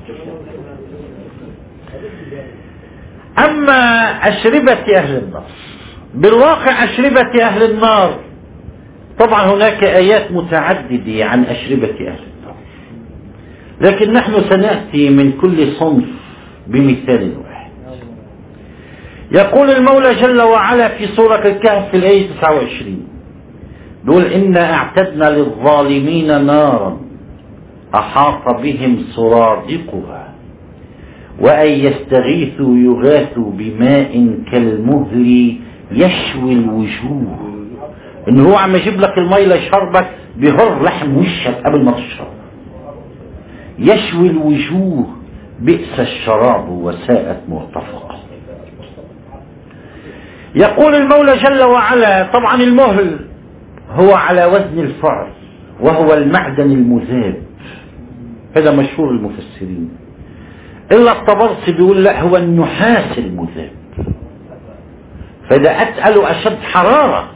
أما أشربة أهل النار، بالواقع أشربة أهل النار طبعا هناك آيات متعددة عن أشربة أهل النار، لكن نحن سنأتي من كل صنف بمثال واحد. يقول المولى جل وعلا في سورة الكهف في الآية تسعة وعشرين، يقول إنا أعتدنا للظالمين نارا أحاط بهم سرادقها وأن يستغيثوا يغاثوا بماء كالمهل يشوي الوجوه. إنه هو عم يجيب لك المي لشربك بهر لحم وشك قبل ما تشرب. يشوي الوجوه بئس الشراب وساءت مرتفقة. يقول المولى جل وعلا طبعا المهل هو على وزن الفعل وهو المعدن المذاب، هذا مشهور المفسرين، إلا الطبرسي بيقول لا هو النحاس المذاب، فإذا أتقل أشد حرارة.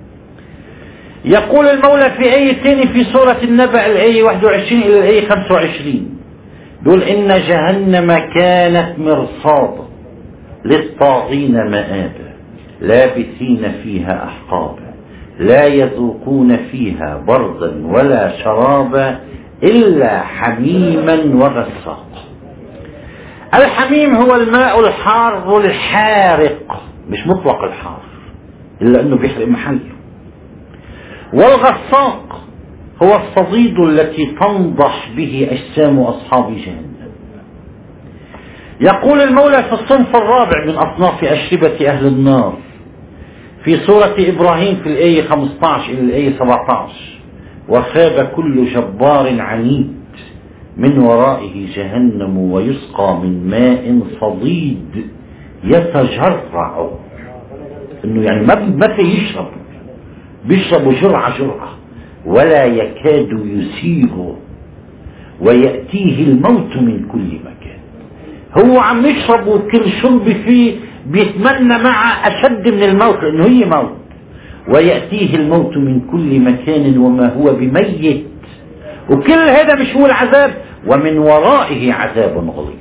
يقول المولى في آية ثانية في سورة النبأ الآية واحد وعشرين إلى الآية خمسة وعشرين، يقول إن جهنم كانت مرصادا للطاغين مآبا لابثين فيها أحقابا لا يذوقون فيها بردا ولا شرابا إلا حميما وغساقا. الحميم هو الماء الحار الحارق، مش مطلق الحار إلا أنه بيحرق محله. والغساق هو الصديد التي تنضح به أجسام أصحاب جهنم. يقول المولى في الصنف الرابع من أصناف أشربة أهل النار في سورة إبراهيم في الآية خمسة عشر إلى الآية سبعة عشر، وخاب كل جبار عنيد من ورائه جهنم ويسقى من ماء صديد يتجرع، انه يعني ما في يشرب، بيشرب جرعة جرعة ولا يكاد يسيغ ويأتيه الموت من كل مكان. هو عم يشرب وكل شرب فيه بيتمنى مع أشد من الموت لأنه هي موت، ويأتيه الموت من كل مكان وما هو بميت، وكل هذا مش هو العذاب ومن ورائه عذاب غليظ.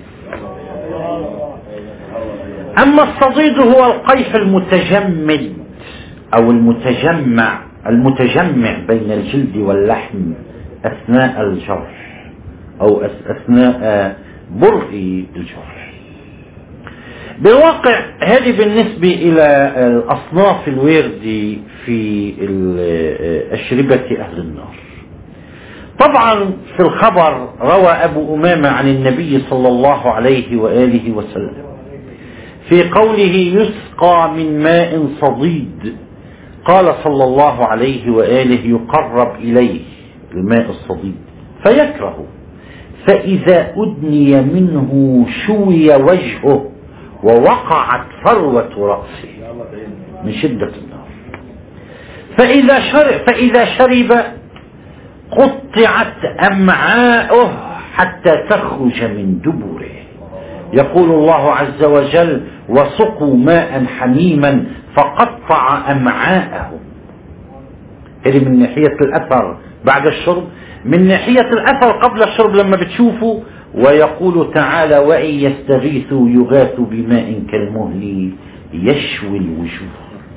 أما الصديد هو القيح المتجمد أو المتجمع المتجمع بين الجلد واللحم أثناء الجرح أو أثناء برء الجرح. بالواقع هذه بالنسبة إلى الأصناف الواردة في أشربة أهل النار. طبعا في الخبر روى أبو أمامة عن النبي صلى الله عليه وآله وسلم في قوله يسقى من ماء صديد، قال صلى الله عليه وآله يقرب إليه الماء الصديد فيكره، فإذا أدني منه شوي وجهه ووقعت فروة رأسه من شدة النار، فإذا شرب, فإذا شرب قطعت أمعاؤه حتى تخرج من دبره. يقول الله عز وجل وسقوا ماء حميما فقطع أمعاءهم. هذه من ناحية الأثر بعد الشرب. من ناحية الأثر قبل الشرب لما بتشوفوا ويقول تعالى وإن يستغيثوا يغاثوا بماء كالمهل يشوي الوجوه.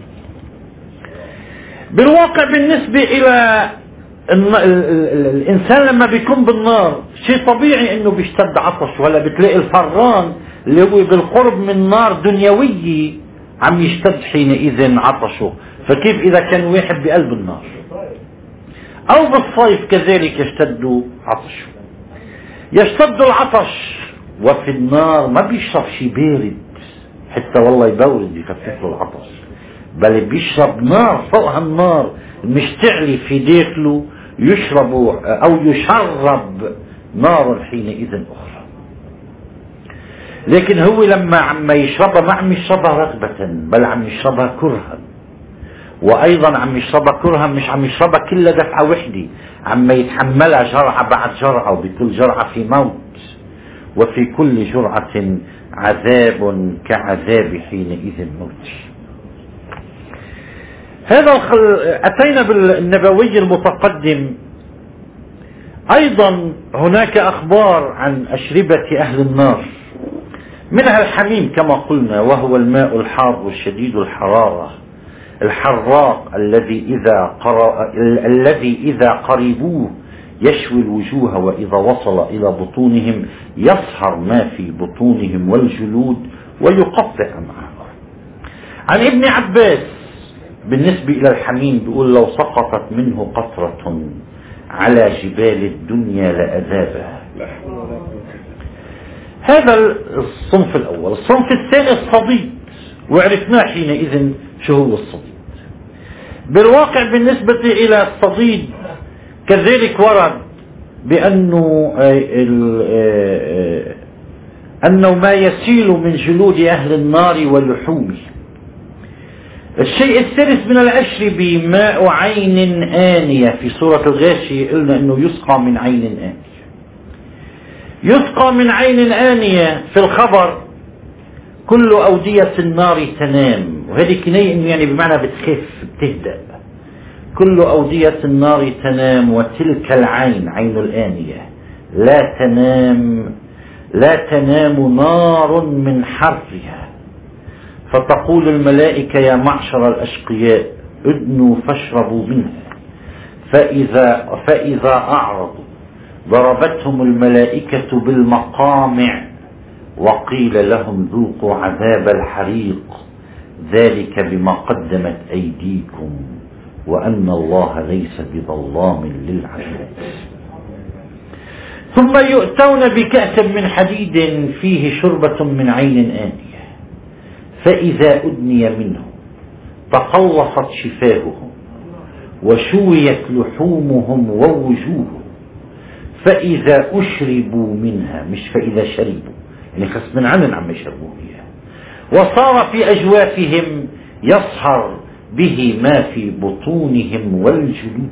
بالواقع بالنسبة إلى الإنسان لما بيكون بالنار شيء طبيعي إنه بيشتد عطش، ولا بتلاقي الفران اللي هو بالقرب من نار دنيوية عم يشتد حينئذ عطشه، فكيف إذا كان واحد بقلب النار؟ أو بالصيف كذلك يشتد عطشه. يشتد العطش وفي النار ما بيشرب شيء بارد حتى والله يبورد يخفف له العطش، بل بيشرب نار فوق النار مشتعلة في داخله يشرب أو يشرب نار حينئذ أخرى. لكن هو لما عم يشربها ما عم يشربها رغبة بل عم يشربها كرها، وأيضا عم يشربها كرها مش عم يشربها كلها دفعة وحدة، عم يتحملها جرعة بعد جرعة وبكل جرعة في موت، وفي كل جرعة عذاب كعذاب حينئذ موت. هذا الخل... أتينا بالنبوي المتقدم. أيضا هناك أخبار عن أشربة أهل النار، منها الحميم كما قلنا، وهو الماء الحار الشديد الحرارة الحراق الذي إذا قر... الذي إذا قربوه يشوي الوجوه، وإذا وصل إلى بطونهم يصهر ما في بطونهم والجلود ويقطع أمعاءهم. عن ابن عباس بالنسبة إلى الحميم بيقول: لو سقطت منه قطرة على جبال الدنيا لأذابها. هذا الصنف الأول. الصنف الثاني الصديد، وعرفناه حينئذ شو هو الصديد. بالواقع بالنسبة إلى الصديد كذلك ورد بأنه أنه ما يسيل من جلود أهل النار ولحومهم. الشيء الثالث من الأشربة ماء عين آنية، في سورة الغاشية قلنا أنه يسقى من عين آنية. يسقى من عين آنية في الخبر كل أودية النار تنام، وهذه كناية إنه يعني بمعنى بتخف بتهدأ. كل أودية النار تنام وتلك العين عين الآنية لا تنام لا تنام نار من حرها، فتقول الملائكة: يا معشر الأشقياء ادنوا فاشربوا منها، فإذا, فإذا أعرضوا ضربتهم الملائكة بالمقامع وقيل لهم ذوقوا عذاب الحريق ذلك بما قدمت أيديكم وأن الله ليس بظلام للعباد. ثم يؤتون بكأس من حديد فيه شربة من عين آنية، فإذا أدني منه تقلصت شفاههم وشويت لحومهم ووجوههم، فإذا أشربوا منها، مش فإذا شربوا، يعني خصم عنن عم يشربوا فيها، وصار في أجوافهم يصهر به ما في بطونهم والجلود.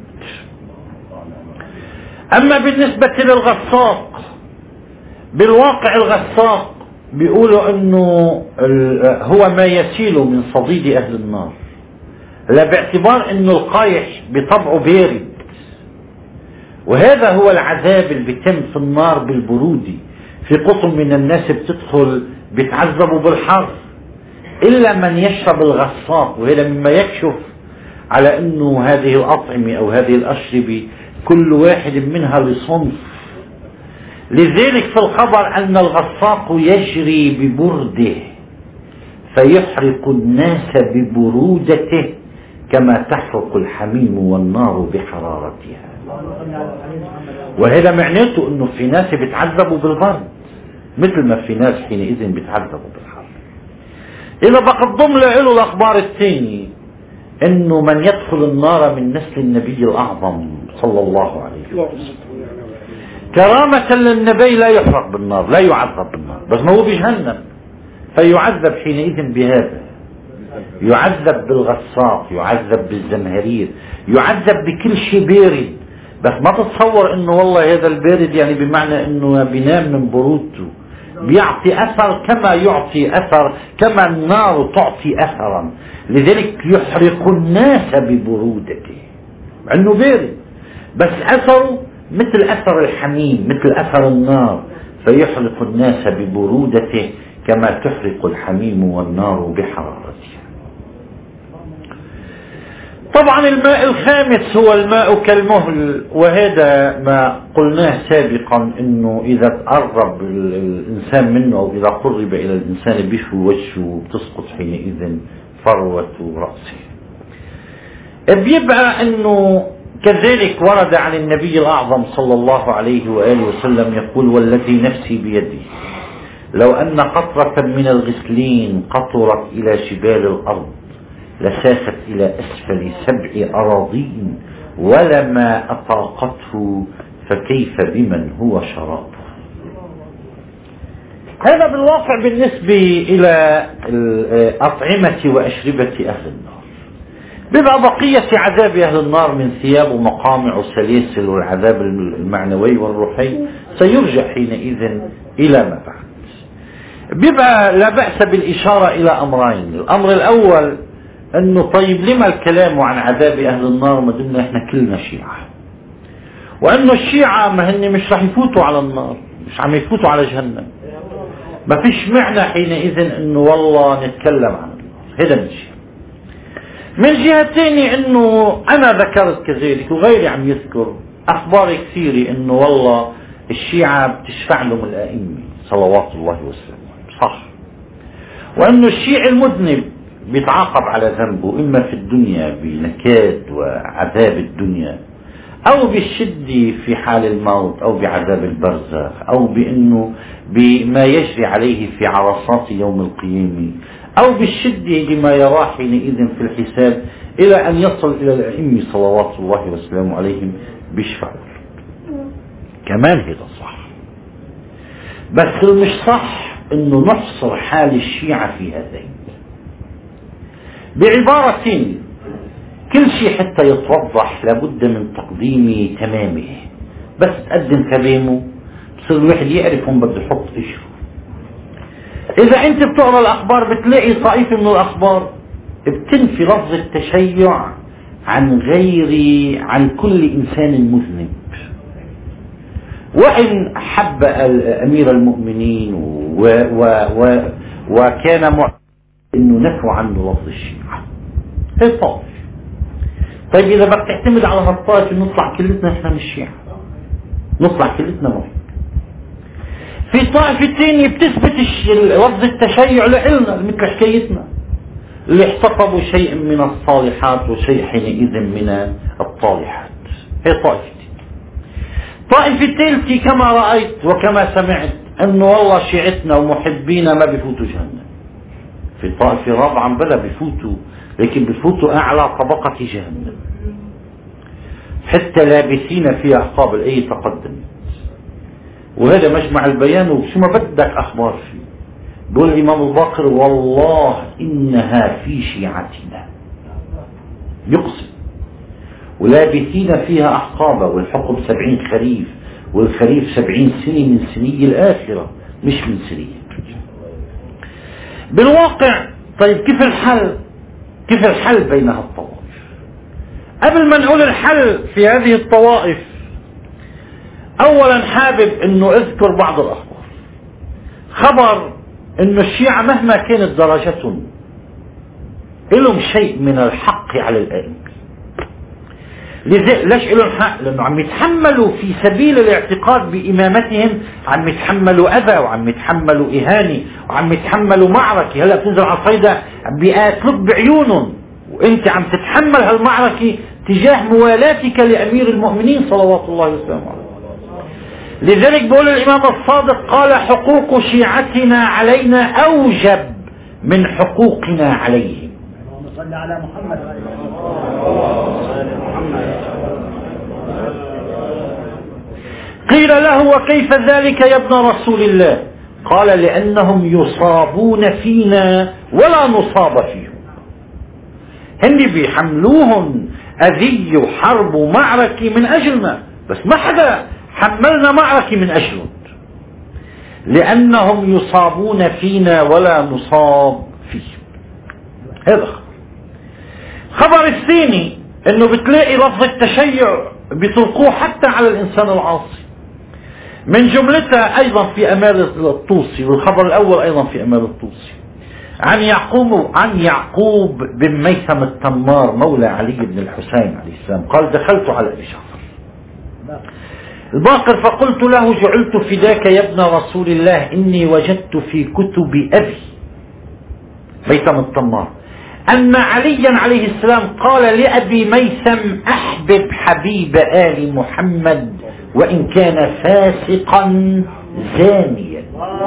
أما بالنسبة للغساق، بالواقع الغساق بيقولوا أنه هو ما يسيل من صديد أهل النار، لا باعتبار أنه القايح بطبعه بارد، وهذا هو العذاب اللي بيتم في النار بالبرودة. في قسم من الناس بتدخل بيتعذبوا بالحر إلا من يشرب الغساق، وهذا مما يكشف على أنه هذه الأطعمة أو هذه الأشربة كل واحد منها لصنف. لذلك في الخبر أن الغساق يجري ببرده فيحرق الناس ببرودته كما تحرق الحميم والنار بحرارتها. وهذا معناته أنه في ناس بيتعذبوا بالبرد مثل ما في ناس حينئذ بيتعذبوا بالحر. إذا بقدم له الأخبار الثانية أنه من يدخل النار من نسل النبي الأعظم صلى الله عليه وسلم كرامة للنبي لا يحرق بالنار، لا يعذب بالنار، بس ما هو بجهنم، فيعذب حينئذ بهذا، يعذب بالغساق، يعذب بالزمهرير، يعذب بكل شيء بارد. بس ما تتصور انه والله هذا البارد يعني بمعنى انه بينام من برودته، بيعطي اثر كما يعطي اثر، كما النار تعطي اثرا. لذلك يحرق الناس ببرودته، مع انه بارد بس اثره مثل اثر الحميم، مثل اثر النار، فيحرق الناس ببرودته كما تحرق الحميم والنار بحرارتها. طبعا الماء الخامس هو الماء كالمهل، وهذا ما قلناه سابقا انه اذا تقرب الانسان منه او اذا قرب الى الانسان بيشوي وجهه بتسقط حينئذ فروة رأسه. بيبقى انه كذلك ورد عن النبي الأعظم صلى الله عليه وآله وسلم يقول: والذي نفسي بيده لو أن قطرة من الغسلين قطرت إلى جبال الأرض لساخت إلى أسفل سبع أراضين ولما أطاقته فكيف بمن هو شرابه. هذا بالواقع بالنسبة إلى الأطعمة وأشربة أهل النار. بيبقى بقية عذاب أهل النار من ثياب ومقامع وسلاسل والعذاب المعنوي والروحي سيرجع حينئذ إلى ما بعد. بيبقى لا بأس بالإشارة إلى أمرين. الأمر الأول أنه طيب لما الكلام عن عذاب أهل النار ما دمنا إحنا كلنا شيعة، وأنه الشيعة ما هن مش رح يفوتوا على النار، مش عم يفوتوا على جهنم، ما فيش معنى حينئذ أنه والله نتكلم عن النار. هذا من جهة. من جهة ثانية أنه أنا ذكرت كذلك وغيري عم يذكر أخبار كثيرة أنه والله الشيعة بتشفع لهم الأئمة صلوات الله وسلامه، صح، وأنه الشيعي المذنب بيتعاقب على ذنبه إما في الدنيا بنكاد وعذاب الدنيا، أو بالشدة في حال الموت، أو بعذاب البرزخ، أو بأنه بما يجري عليه في عرصات يوم القيامة، أو بالشدة لما يراه حينئذ في الحساب، إلى أن يصل إلى الأئمة صلوات الله وسلامه عليهم بيشفعوا. كمان هذا صح، بس مش صح أنه نحصر حال الشيعة في هذين. بعبارة كل شيء حتى يتوضح لابد من تقديم تمامه، بس تقدم كلامه بصير الواحد يعرف هم بده يحط إشره. إذا أنت بتقرأ الأخبار بتلاقي طائفة من الأخبار بتنفي لفظ التشيع عن غير عن كل إنسان مذنب، وإن حب أمير المؤمنين و و و وكان معتقد إنه نفوا عنه لفظ الشيعة. هي طائفة. طيب إذا بدك تعتمد على هالطائفة نطلع كلتنا إحنا مش شيعة، نطلع كلتنا واحد. في طائفة ثانية بتثبت لفظ التشيع لإلنا مثل حكايتنا اللي احتطبوا شيء من الصالحات وشيء حينئذ من الطالحات. هي طائفة. طائفة ثالثة كما رأيت وكما سمعت أنه والله شيعتنا ومحبينا ما بيفوتوا جهنم. في طائفة رابعة بلا بيفوتوا، لكن بيفوتوا أعلى طبقة جهنم حتى لابسين فيها أحقاب الآية تقدمت. وهذا مجمع البيان وشو ما بدك أخبار فيه. بقول الإمام الباقر والله إنها في شيعتنا، يقسم، ولابثين فيها أحقابا، والحقب سبعين خريف، والخريف سبعين سنة من سني الآخرة مش من سنية بالواقع. طيب كيف الحل؟ كيف الحل بين هالطوائف؟ قبل ما نقول الحل في هذه الطوائف، أولا حابب أنه أذكر بعض الأخبار. خبر أنه الشيعة مهما كانت درجتهم لهم شيء من الحق على الأئمة. ليش لهم حق؟ لأنه عم يتحملوا في سبيل الاعتقاد بإمامتهم، عم يتحملوا أذى وعم يتحملوا إهانة وعم يتحملوا معركة. هلأ بتنزل على الصيدة بيقاتلوك بعيونهم وانت عم تتحمل هالمعركة تجاه موالاتك لأمير المؤمنين صلوات الله وسلامه عليه. لذلك بقول الإمام الصادق قال حقوق شيعتنا علينا أوجب من حقوقنا عليهم. صلى على محمد. قيل له وكيف ذلك يا ابن رسول الله؟ قال لأنهم يصابون فينا ولا نصاب فيهم. هن بيحملوهم أذية وحرب ومعركة من أجلنا، بس ما حدا حملنا معركة من أجلهم، لأنهم يصابون فينا ولا نصاب فيهم. هذا خبر. خبر الثاني انه بتلاقي لفظ التشيع بيطلقوه حتى على الانسان العاصي، من جملتها ايضا في امال الطوسي، والخبر الاول ايضا في امال الطوسي عن يعقوب عن يعقوب بن ميثم التمار مولى علي بن الحسين عليه السلام قال دخلت على ابي جعفر الباقر فقلت له جعلت فداك يا ابن رسول الله اني وجدت في كتب ابي ميثم التمار أن عليا عليه السلام قال لأبي ميثم أحبب حبيب آل محمد وإن كان فاسقا زانيا.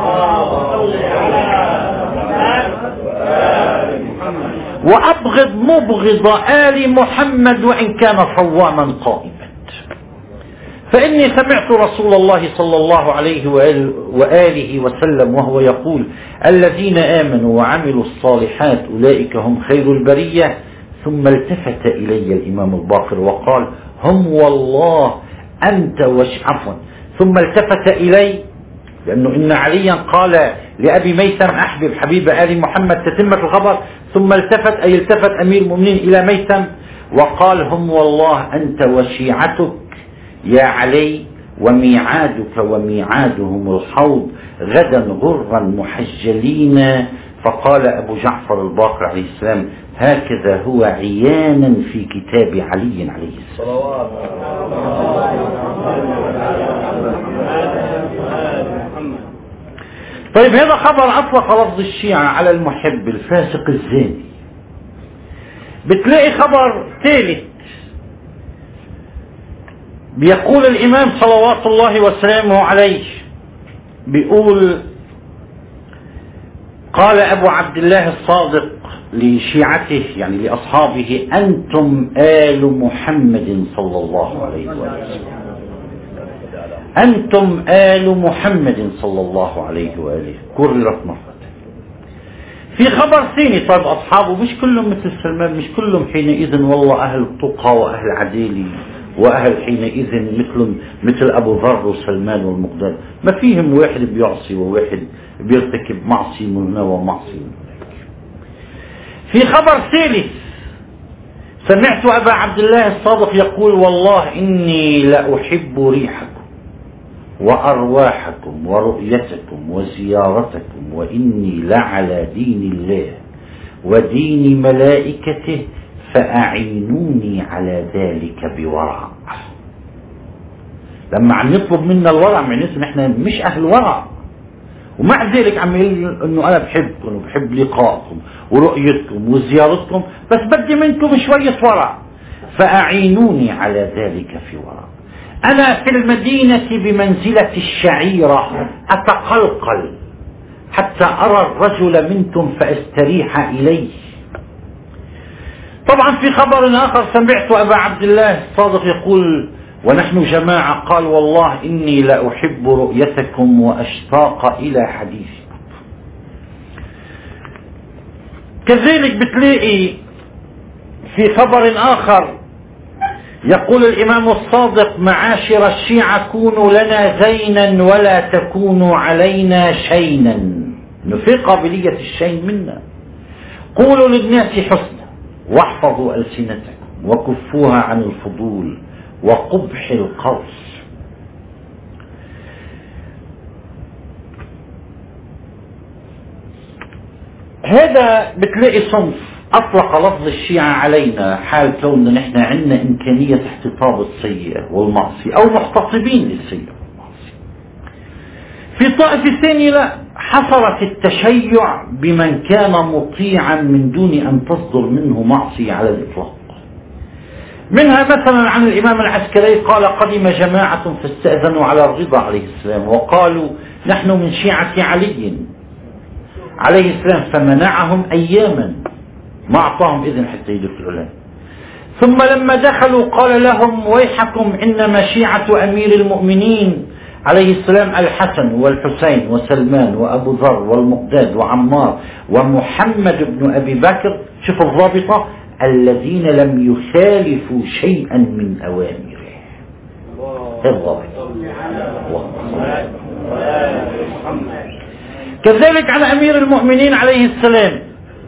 وأبغض مبغض آل محمد وإن كان صواما قائما. فإني سمعت رسول الله صلى الله عليه وآله وسلم وهو يقول الذين آمنوا وعملوا الصالحات أولئك هم خير البرية ثم التفت إلي الإمام الباقر وقال: هم والله أنت وش عفوا ثم التفت إلي، لأنه إن عليا قال لأبي ميثم: أحبب حبيب آل محمد، تتمة الخبر. ثم التفت أي التفت أمير المؤمنين إلى ميثم وقال: هم والله أنت وشيعتك يا علي، وميعادك وميعادهم الحوض غدا غرا محجلين. فقال أبو جعفر الباقر عليه السلام: هكذا هو عيانا في كتاب علي عليه السلام. طيب، هذا خبر أطلق لفظ الشيعة على المحب الفاسق الزاني. بتلاقي خبر ثالث بيقول الإمام صلوات الله وسلامه عليه، بيقول: قال أبو عبد الله الصادق لشيعته يعني لأصحابه: أنتم آل محمد صلى الله عليه وسلم، أنتم آل محمد صلى الله عليه وآله. كررت مرة. في خبر ثاني: طيب أصحابه مش كلهم مثل سلمان، مش كلهم حينئذ والله أهل تقى وأهل عدالة وأهل حينئذ مثل مثل أبو ذر وسلمان والمقداد، ما فيهم واحد بيعصي وواحد بيرتكب معصية من هنا ومعصية من هناك. في خبر ثالث: سمعت أبا عبد الله الصادق يقول: والله إني لأحب ريحكم وأرواحكم ورؤيتكم وزيارتكم، وإني لعلى دين الله ودين ملائكته، فأعينوني على ذلك بورع. لما عم يطلب منا الورع معناته نحن مش أهل ورع، ومع ذلك عم يقول إنه أنا بحبكم وبحب لقائكم ورؤيتكم وزيارتكم، بس بدي منكم شوية ورع، فأعينوني على ذلك في ورع. أنا في المدينة بمنزلة الشعيرة أتقلقل حتى أرى الرجل منكم فأستريح إليه. طبعا في خبر آخر: سمعت أبا عبد الله الصادق يقول ونحن جماعة، قال: والله إني لأحب رؤيتكم وأشتاق إلى حديثكم. كذلك بتلاقي في خبر آخر يقول الإمام الصادق: معاشر الشيعة كونوا لنا زينا ولا تكونوا علينا شينا. في قابلية الشين منا. قولوا للناس حسنا واحفظوا ألسنتكم وكفوها عن الفضول وقبح القول. هذا بتلاقي صنف أطلق لفظ الشيعة علينا حال كوننا نحن عندنا إمكانية احتطاب السيئة والمعصية أو محتطبين للسيئة والمعصية. في طائفة ثانية لا، حصرت التشيع بمن كان مطيعا من دون أن تصدر منه معصية على الإطلاق. منها مثلا عن الإمام العسكري قال: قدم جماعة فاستأذنوا على الرضا عليه السلام وقالوا: نحن من شيعة علي عليه السلام، فمنعهم أياما، ما أعطاهم إذن حتى يدخلوا له. ثم لما دخلوا قال لهم: ويحكم، إنما شيعة أمير المؤمنين عليه السلام الحسن والحسين وسلمان وأبو ذر والمقداد وعمار ومحمد بن أبي بكر، شوف الضابطة، الذين لم يخالفوا شيئا من أوامره. الضابطة. كذلك على أمير المؤمنين عليه السلام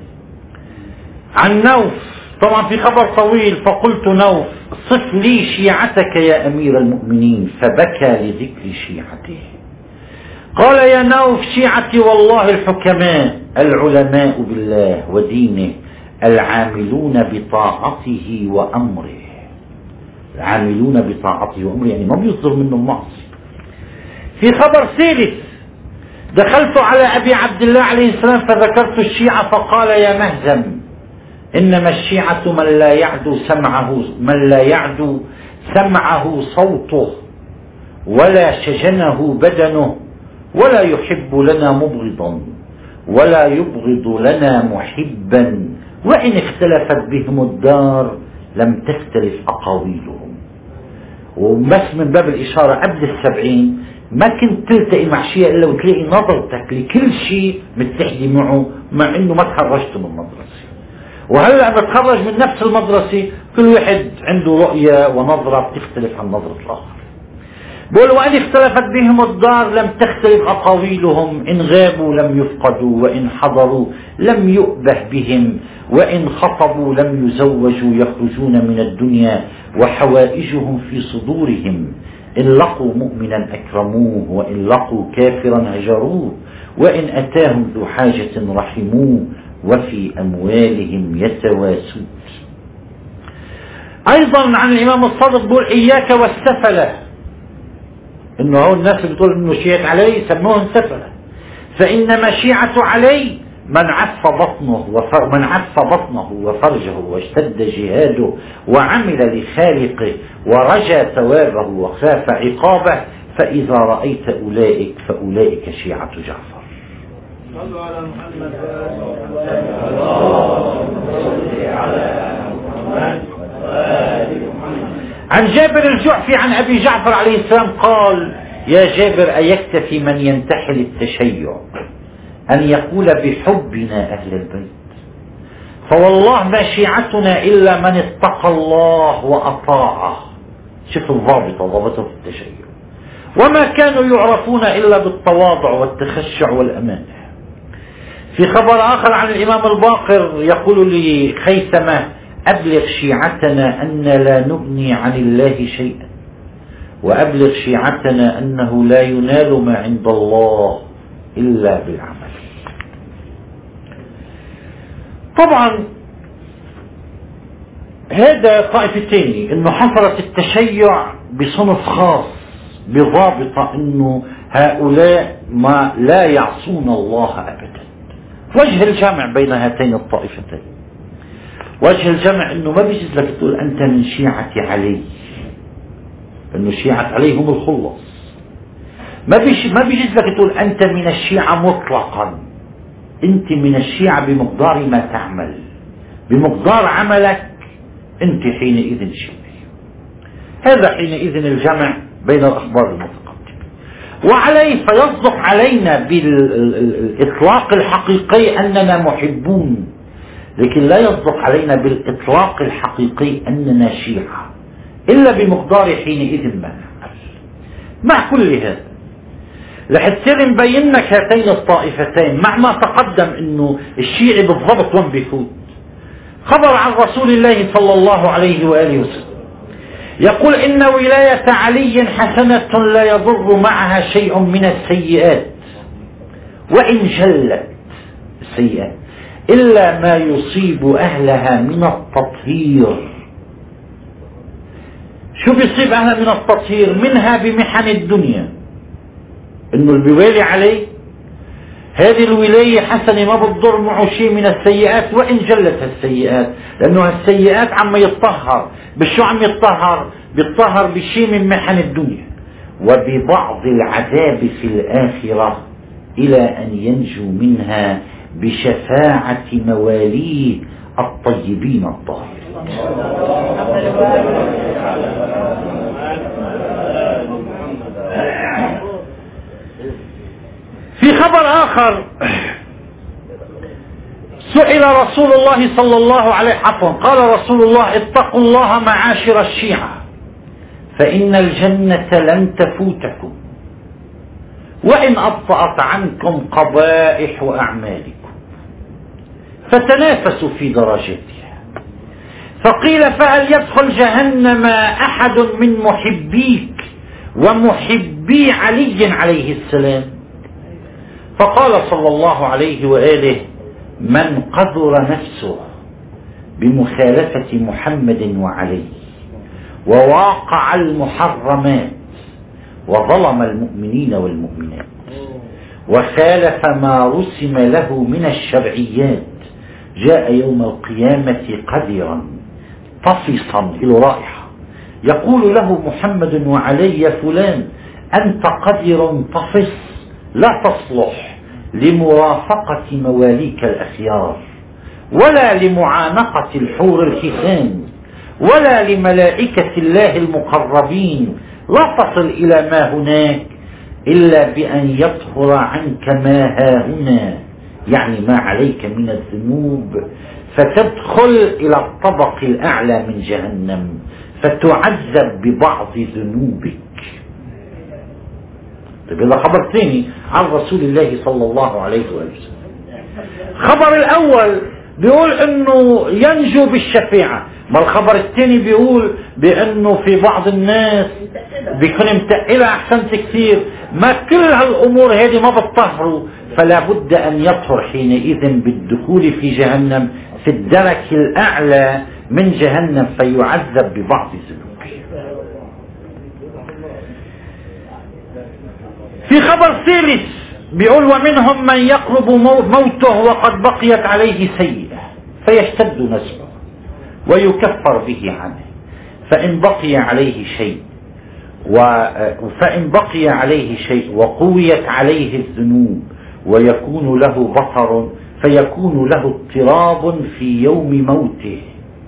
عن نوف، طبعا في خبر طويل: فقلت: نوف صف لي شيعتك يا أمير المؤمنين، فبكى لذكر شيعته. قال: يا نوف، شيعتي والله الحكماء العلماء بالله ودينه العاملون بطاعته وأمره. العاملون بطاعته وأمره يعني ما بيصدر منهم معصية. في خبر ثالث: دخلت على أبي عبد الله عليه السلام فذكرت الشيعة فقال: يا مهزم، إنما الشيعة من لا يعدو سمعه من لا يعدو سمعه صوته ولا شجنه بدنه، ولا يحب لنا مبغضا ولا يبغض لنا محبا، وإن اختلفت بهم الدار لم تختلف أقاويلهم. وبس من باب الإشارة، قبل السبعين ما كنت تلتقي مع شيء إلا وتلاقي نظرتك لكل شيء متحدة معه، مع إنه ما تخرجت من المدرسة. وهلأ بتخرج من نفس المدرسة كل واحد عنده رؤية ونظرة بتختلف عن نظرة الآخر. بقول وإن اختلفت بهم الدار لم تختلف أقاويلهم، إن غابوا لم يفقدوا، وإن حضروا لم يؤبه بهم، وإن خطبوا لم يزوجوا، يخرجون من الدنيا وحوائجهم في صدورهم، إن لقوا مؤمنا أكرموه، وإن لقوا كافرا هجروه، وإن أتاهم ذو حاجة رحموه، وفي أموالهم يتواسون. أيضا عن الإمام الصادق بقول إياك والسفلة، إنه هو الناس اللي بتقول إنه شيعة علي سموهم سفلة، فإنما شيعة علي من عف بطنه ومن عف بطنه وفرجه واشتد جهاده وعمل لخالقه ورجى ثوابه وخاف عقابه، فإذا رأيت أولئك فأولئك شيعة جعفر. صلوا على محمد. عن جابر الجحفي عن أبي جعفر عليه السلام قال: يا جابر أيكتفي من ينتحل التشيع أن يقول بحبنا أهل البيت؟ فوالله ما شيعتنا إلا من اتقى الله وأطاعه. شوف الضابطة ضابطة في التشيع. وما كانوا يعرفون إلا بالتواضع والتخشع والأمانة. في خبر آخر عن الإمام الباقر يقول لي خيثمة: أبلغ شيعتنا أن لا نغني عن الله شيئا، وأبلغ شيعتنا أنه لا ينال ما عند الله إلا بالعمل. طبعا هذا طائفتين، انه حصلت التشيع بصنف خاص بضابطة انه هؤلاء ما لا يعصون الله ابدا. وجه الجمع بين هاتين الطائفتين، وجه الجمع انه ما بيجوز لك تقول انت من شيعة علي، انه شيعة علي هم الخلص. ما بيجوز ما بيجوز لك تقول انت من الشيعة مطلقا، انت من الشيعة بمقدار ما تعمل، بمقدار عملك انت حينئذ شيعي. هذا حينئذ الجمع بين الاخبار المتقدمة. وعليه فيصدق علينا بالاطلاق الحقيقي اننا محبون، لكن لا يصدق علينا بالاطلاق الحقيقي اننا شيعة الا بمقدار حينئذ ما نعمل. مع كل هذا لحتصير مبين لك هاتين الطائفتين مع ما تقدم انه الشيعي بالضبط وين بيفوت. خبر عن رسول الله صلى الله عليه وآله وسلم يقول: إن ولاية علي حسنة لا يضر معها شيء من السيئات، وإن جلت السيئات إلا ما يصيب أهلها من التطهير. شو بيصيب أهلها من التطهير؟ منها بمحن الدنيا، إنه اللي بيوالي عليه هذه الولاية حسنة ما بتضر معه شيء من السيئات، وإن جلت السيئات، لأنه السيئات عم يتطهر بشو؟ عم يتطهر بيتطهر بشيء من محن الدنيا، وببعض العذاب في الآخرة إلى أن ينجو منها بشفاعة مواليه الطيبين الطاهرين. في خبر آخر سئل رسول الله صلى الله عليه وسلم قال رسول الله: اتقوا الله معاشر الشيعة فإن الجنة لن تفوتكم وإن أبطأت عنكم قبائح أعمالكم، فتنافسوا في درجاتها. فقيل: فهل يدخل جهنم أحد من محبيك ومحبي علي عليه السلام؟ فقال صلى الله عليه وآله: من قدر نفسه بمخالفة محمد وعلي وواقع المحرمات وظلم المؤمنين والمؤمنات وخالف ما رسم له من الشرعيات جاء يوم القيامة قدرا طفصا إلى رائحة، يقول له محمد وعلي: يا فلان أنت قدر طفص لا تصلح لمرافقة مواليك الأخيار، ولا لمعانقة الحور الحسان، ولا لملائكة الله المقربين، لا تصل إلى ما هناك إلا بأن يطهر عنك ما ها هنا، يعني ما عليك من الذنوب، فتدخل إلى الطبق الأعلى من جهنم فتعذب ببعض ذنوبك. طيب هذا خبر ثاني عن رسول الله صلى الله عليه وسلم. الخبر الأول بيقول انه ينجو بالشفاعة، ما الخبر الثاني بيقول بانه في بعض الناس بيكون متقلة احسنت كثير، ما كل هالامور هذه ما بتطهروا، فلا بد ان يطهر حينئذ بالدخول في جهنم في الدرك الاعلى من جهنم فيعذب ببعض ذنوبه. في خبر ثالث بيقول ومنهم من يقرب موته وقد بقيت عليه سيئة فيشتد نسبه ويكفر به عنه، فإن بقي عليه شيء فإن بقي عليه شيء وقويت عليه الذنوب ويكون له بصر فيكون له اضطراب في يوم موته،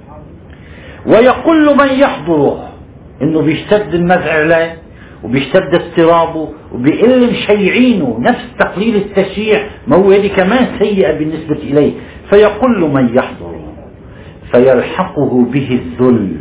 ويقول من يحضره انه بيشتد النزع عليه وبيشتد اضطرابه وبيقل مشيعينه، نفس تقليل التشيع، ما هو هذه كمان سيئة بالنسبة إليه، فيقول من يحضره فيلحقه به الذل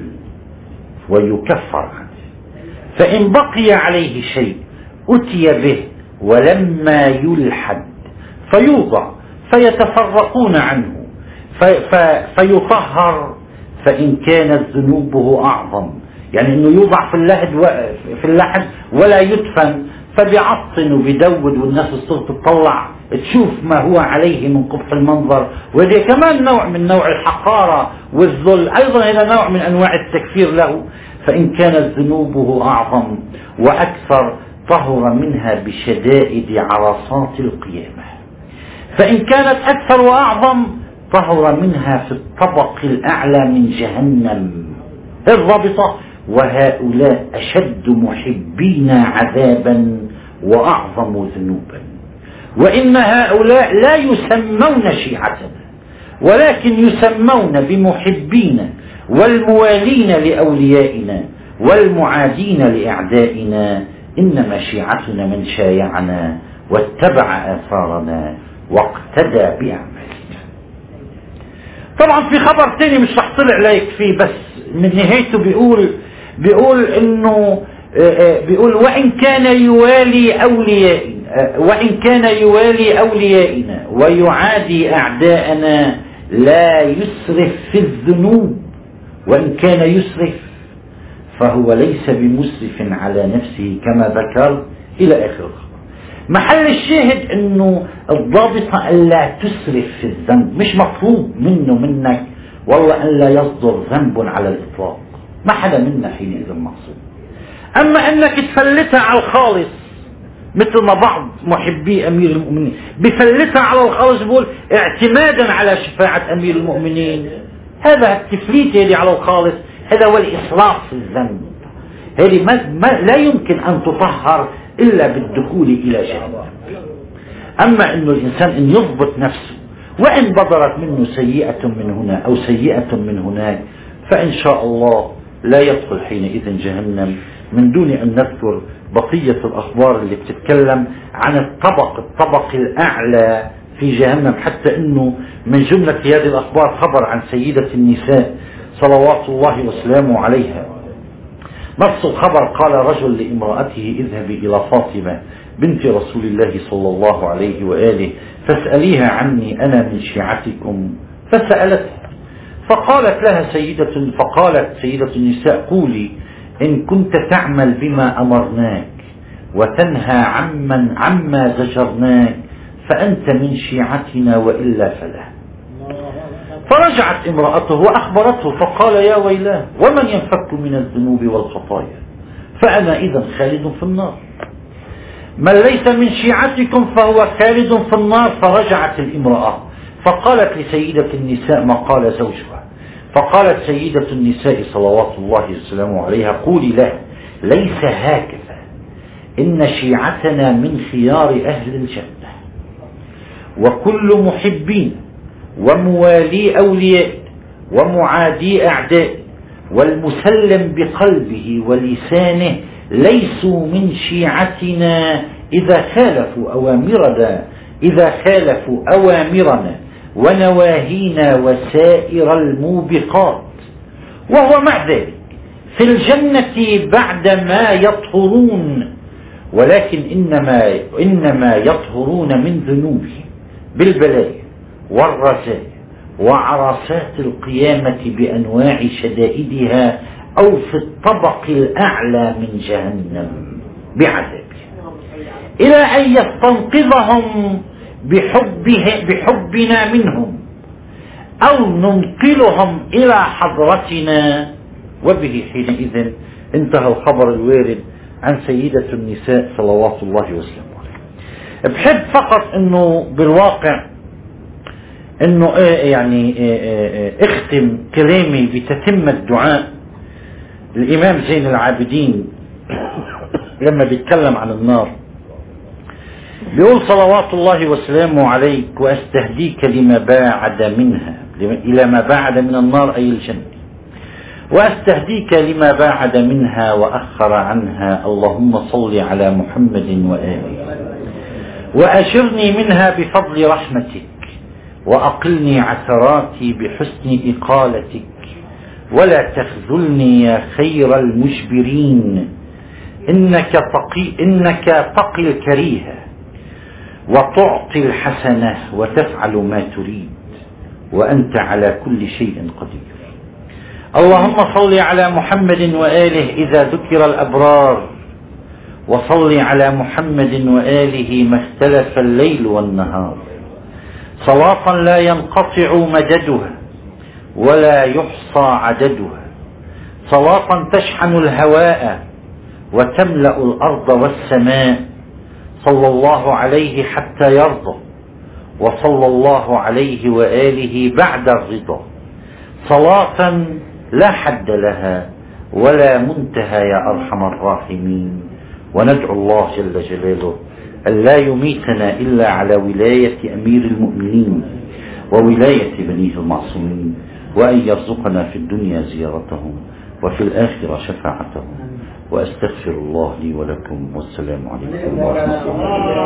ويكفر عنه، فإن بقي عليه شيء أتي به ولما يلحد فيوضع فيتفرقون عنه في في فيطهر، فإن كانت ذنوبه أعظم، يعني انه يوضع في اللحد في اللحد ولا يدفن، فبيعطن وبيدود والناس تصير تطلع تشوف ما هو عليه من قبح المنظر، وهذا كمان نوع من نوع الحقارة والذل، ايضا هذا نوع من انواع التكفير له. فان كانت ذنوبه اعظم واكثر طهر منها بشدائد عرصات القيامة، فان كانت اكثر واعظم طهر منها في الطبق الاعلى من جهنم. الرابطة وهؤلاء أشد محبين عذابا وأعظم ذنوبا، وإن هؤلاء لا يسمون شيعتنا ولكن يسمون بمحبين والموالين لأوليائنا والمعادين لأعدائنا، إنما شيعتنا من شايعنا واتبع آثارنا واقتدى بأعمالنا. طبعا في خبر تاني مش رح طلع عليك فيه، بس من نهايته بيقول بيقول انه بيقول وان كان يوالي اوليائنا وان كان يوالي اوليائنا ويعادي اعداءنا لا يسرف في الذنوب، وان كان يسرف فهو ليس بمسرف على نفسه كما ذكر الى اخره. محل الشاهد انه الضابطة الا تسرف في الذنب، مش مطلوب منه منك والله أن لا يصدر ذنب على الإطلاق، ما حدا منا حينئذ مقصود. أما أنك تفلتها على الخالص مثل ما بعض محبي أمير المؤمنين بفلتها على الخالص، بقول اعتمادا على شفاعة أمير المؤمنين، هذا التفليت هذه على الخالص، هذا هو الإسراف في الذنب، هذه ما, ما لا يمكن أن تطهر إلا بالدخول إلى جهنم. أما أنه الإنسان أن يضبط نفسه وإن بدرت منه سيئة من هنا أو سيئة من هناك فإن شاء الله لا يدخل حينئذ جهنم، من دون أن نذكر بقية الأخبار اللي بتتكلم عن الطبق الطبق الأعلى في جهنم، حتى أنه من جملة هذه الأخبار خبر عن سيدة النساء صلوات الله وسلامه عليها. نص الخبر قال رجل لامرأته اذهبي إلى فاطمة بنت رسول الله صلى الله عليه وآله فاسأليها عني أنا من شيعتكم، فسألتها فقالت لها سيدة فقالت سيدة النساء قولي إن كنت تعمل بما أمرناك وتنهى عمن عما زجرناك فأنت من شيعتنا وإلا فلا. فرجعت امرأته وأخبرته فقال يا ويلاه ومن ينفك من الذنوب والخطايا فأنا إذا خالد في النار، من ليس من شيعتكم فهو خالد في النار. فرجعت الامرأة فقالت لسيدة النساء ما قال زوجها، فقالت سيدة النساء صلوات الله وسلامه عليها قولي له ليس هكذا، إن شيعتنا من خيار أهل الجنة، وكل محبين وموالي أولياء ومعادي أعداء والمسلم بقلبه ولسانه ليسوا من شيعتنا إذا خالفوا أوامرنا إذا خالفوا أوامرنا ونواهينا وسائر الموبقات. وهو مع ذلك في الجنة بعدما يطهرون، ولكن إنما, إنما يطهرون من ذنوبهم بالبلايا والرزايا وعرصات القيامة بأنواع شدائدها، أو في الطبق الأعلى من جهنم بعذابها، إلى أن يستنقذهم بحبه بحبنا منهم، أو ننقلهم إلى حضرتنا. وبه حينئذ انتهى الخبر الوارد عن سيدة النساء صلوات الله وسلامه عليها. بحب فقط انه بالواقع انه يعني اختم كلامي بتتمة دعاء الامام زين العابدين لما بيتكلم عن النار، بيقول صلوات الله وسلامه عليك: واستهديك لما باعد منها، الى ما باعد من النار اي الجنة، واستهديك لما باعد منها واخر عنها، اللهم صل على محمد واله، واجرني منها بفضل رحمتك، واقلني عثراتي بحسن اقالتك، ولا تخذلني يا خير المجبرين، انك تقي انك تقي الكريه وتعطي الحسنه وتفعل ما تريد، وانت على كل شيء قدير. اللهم صل على محمد وآله إذا ذكر الأبرار، وصل على محمد وآله ما اختلف الليل والنهار، صلاة لا ينقطع مددها ولا يحصى عددها، صلاة تشحن الهواء وتملأ الأرض والسماء، صلى الله عليه حتى يرضى، وصلى الله عليه وآله بعد الرضا، صلاة لا حد لها ولا منتهى يا أرحم الراحمين. وندعو الله جل جلاله أن لا يميتنا إلا على ولاية أمير المؤمنين وولاية بنيه المعصومين، وأن يرزقنا في الدنيا زيارتهم وفي الآخرة شفاعتهم. وأستغفر الله لي ولكم، والسلام عليكم ورحمة الله.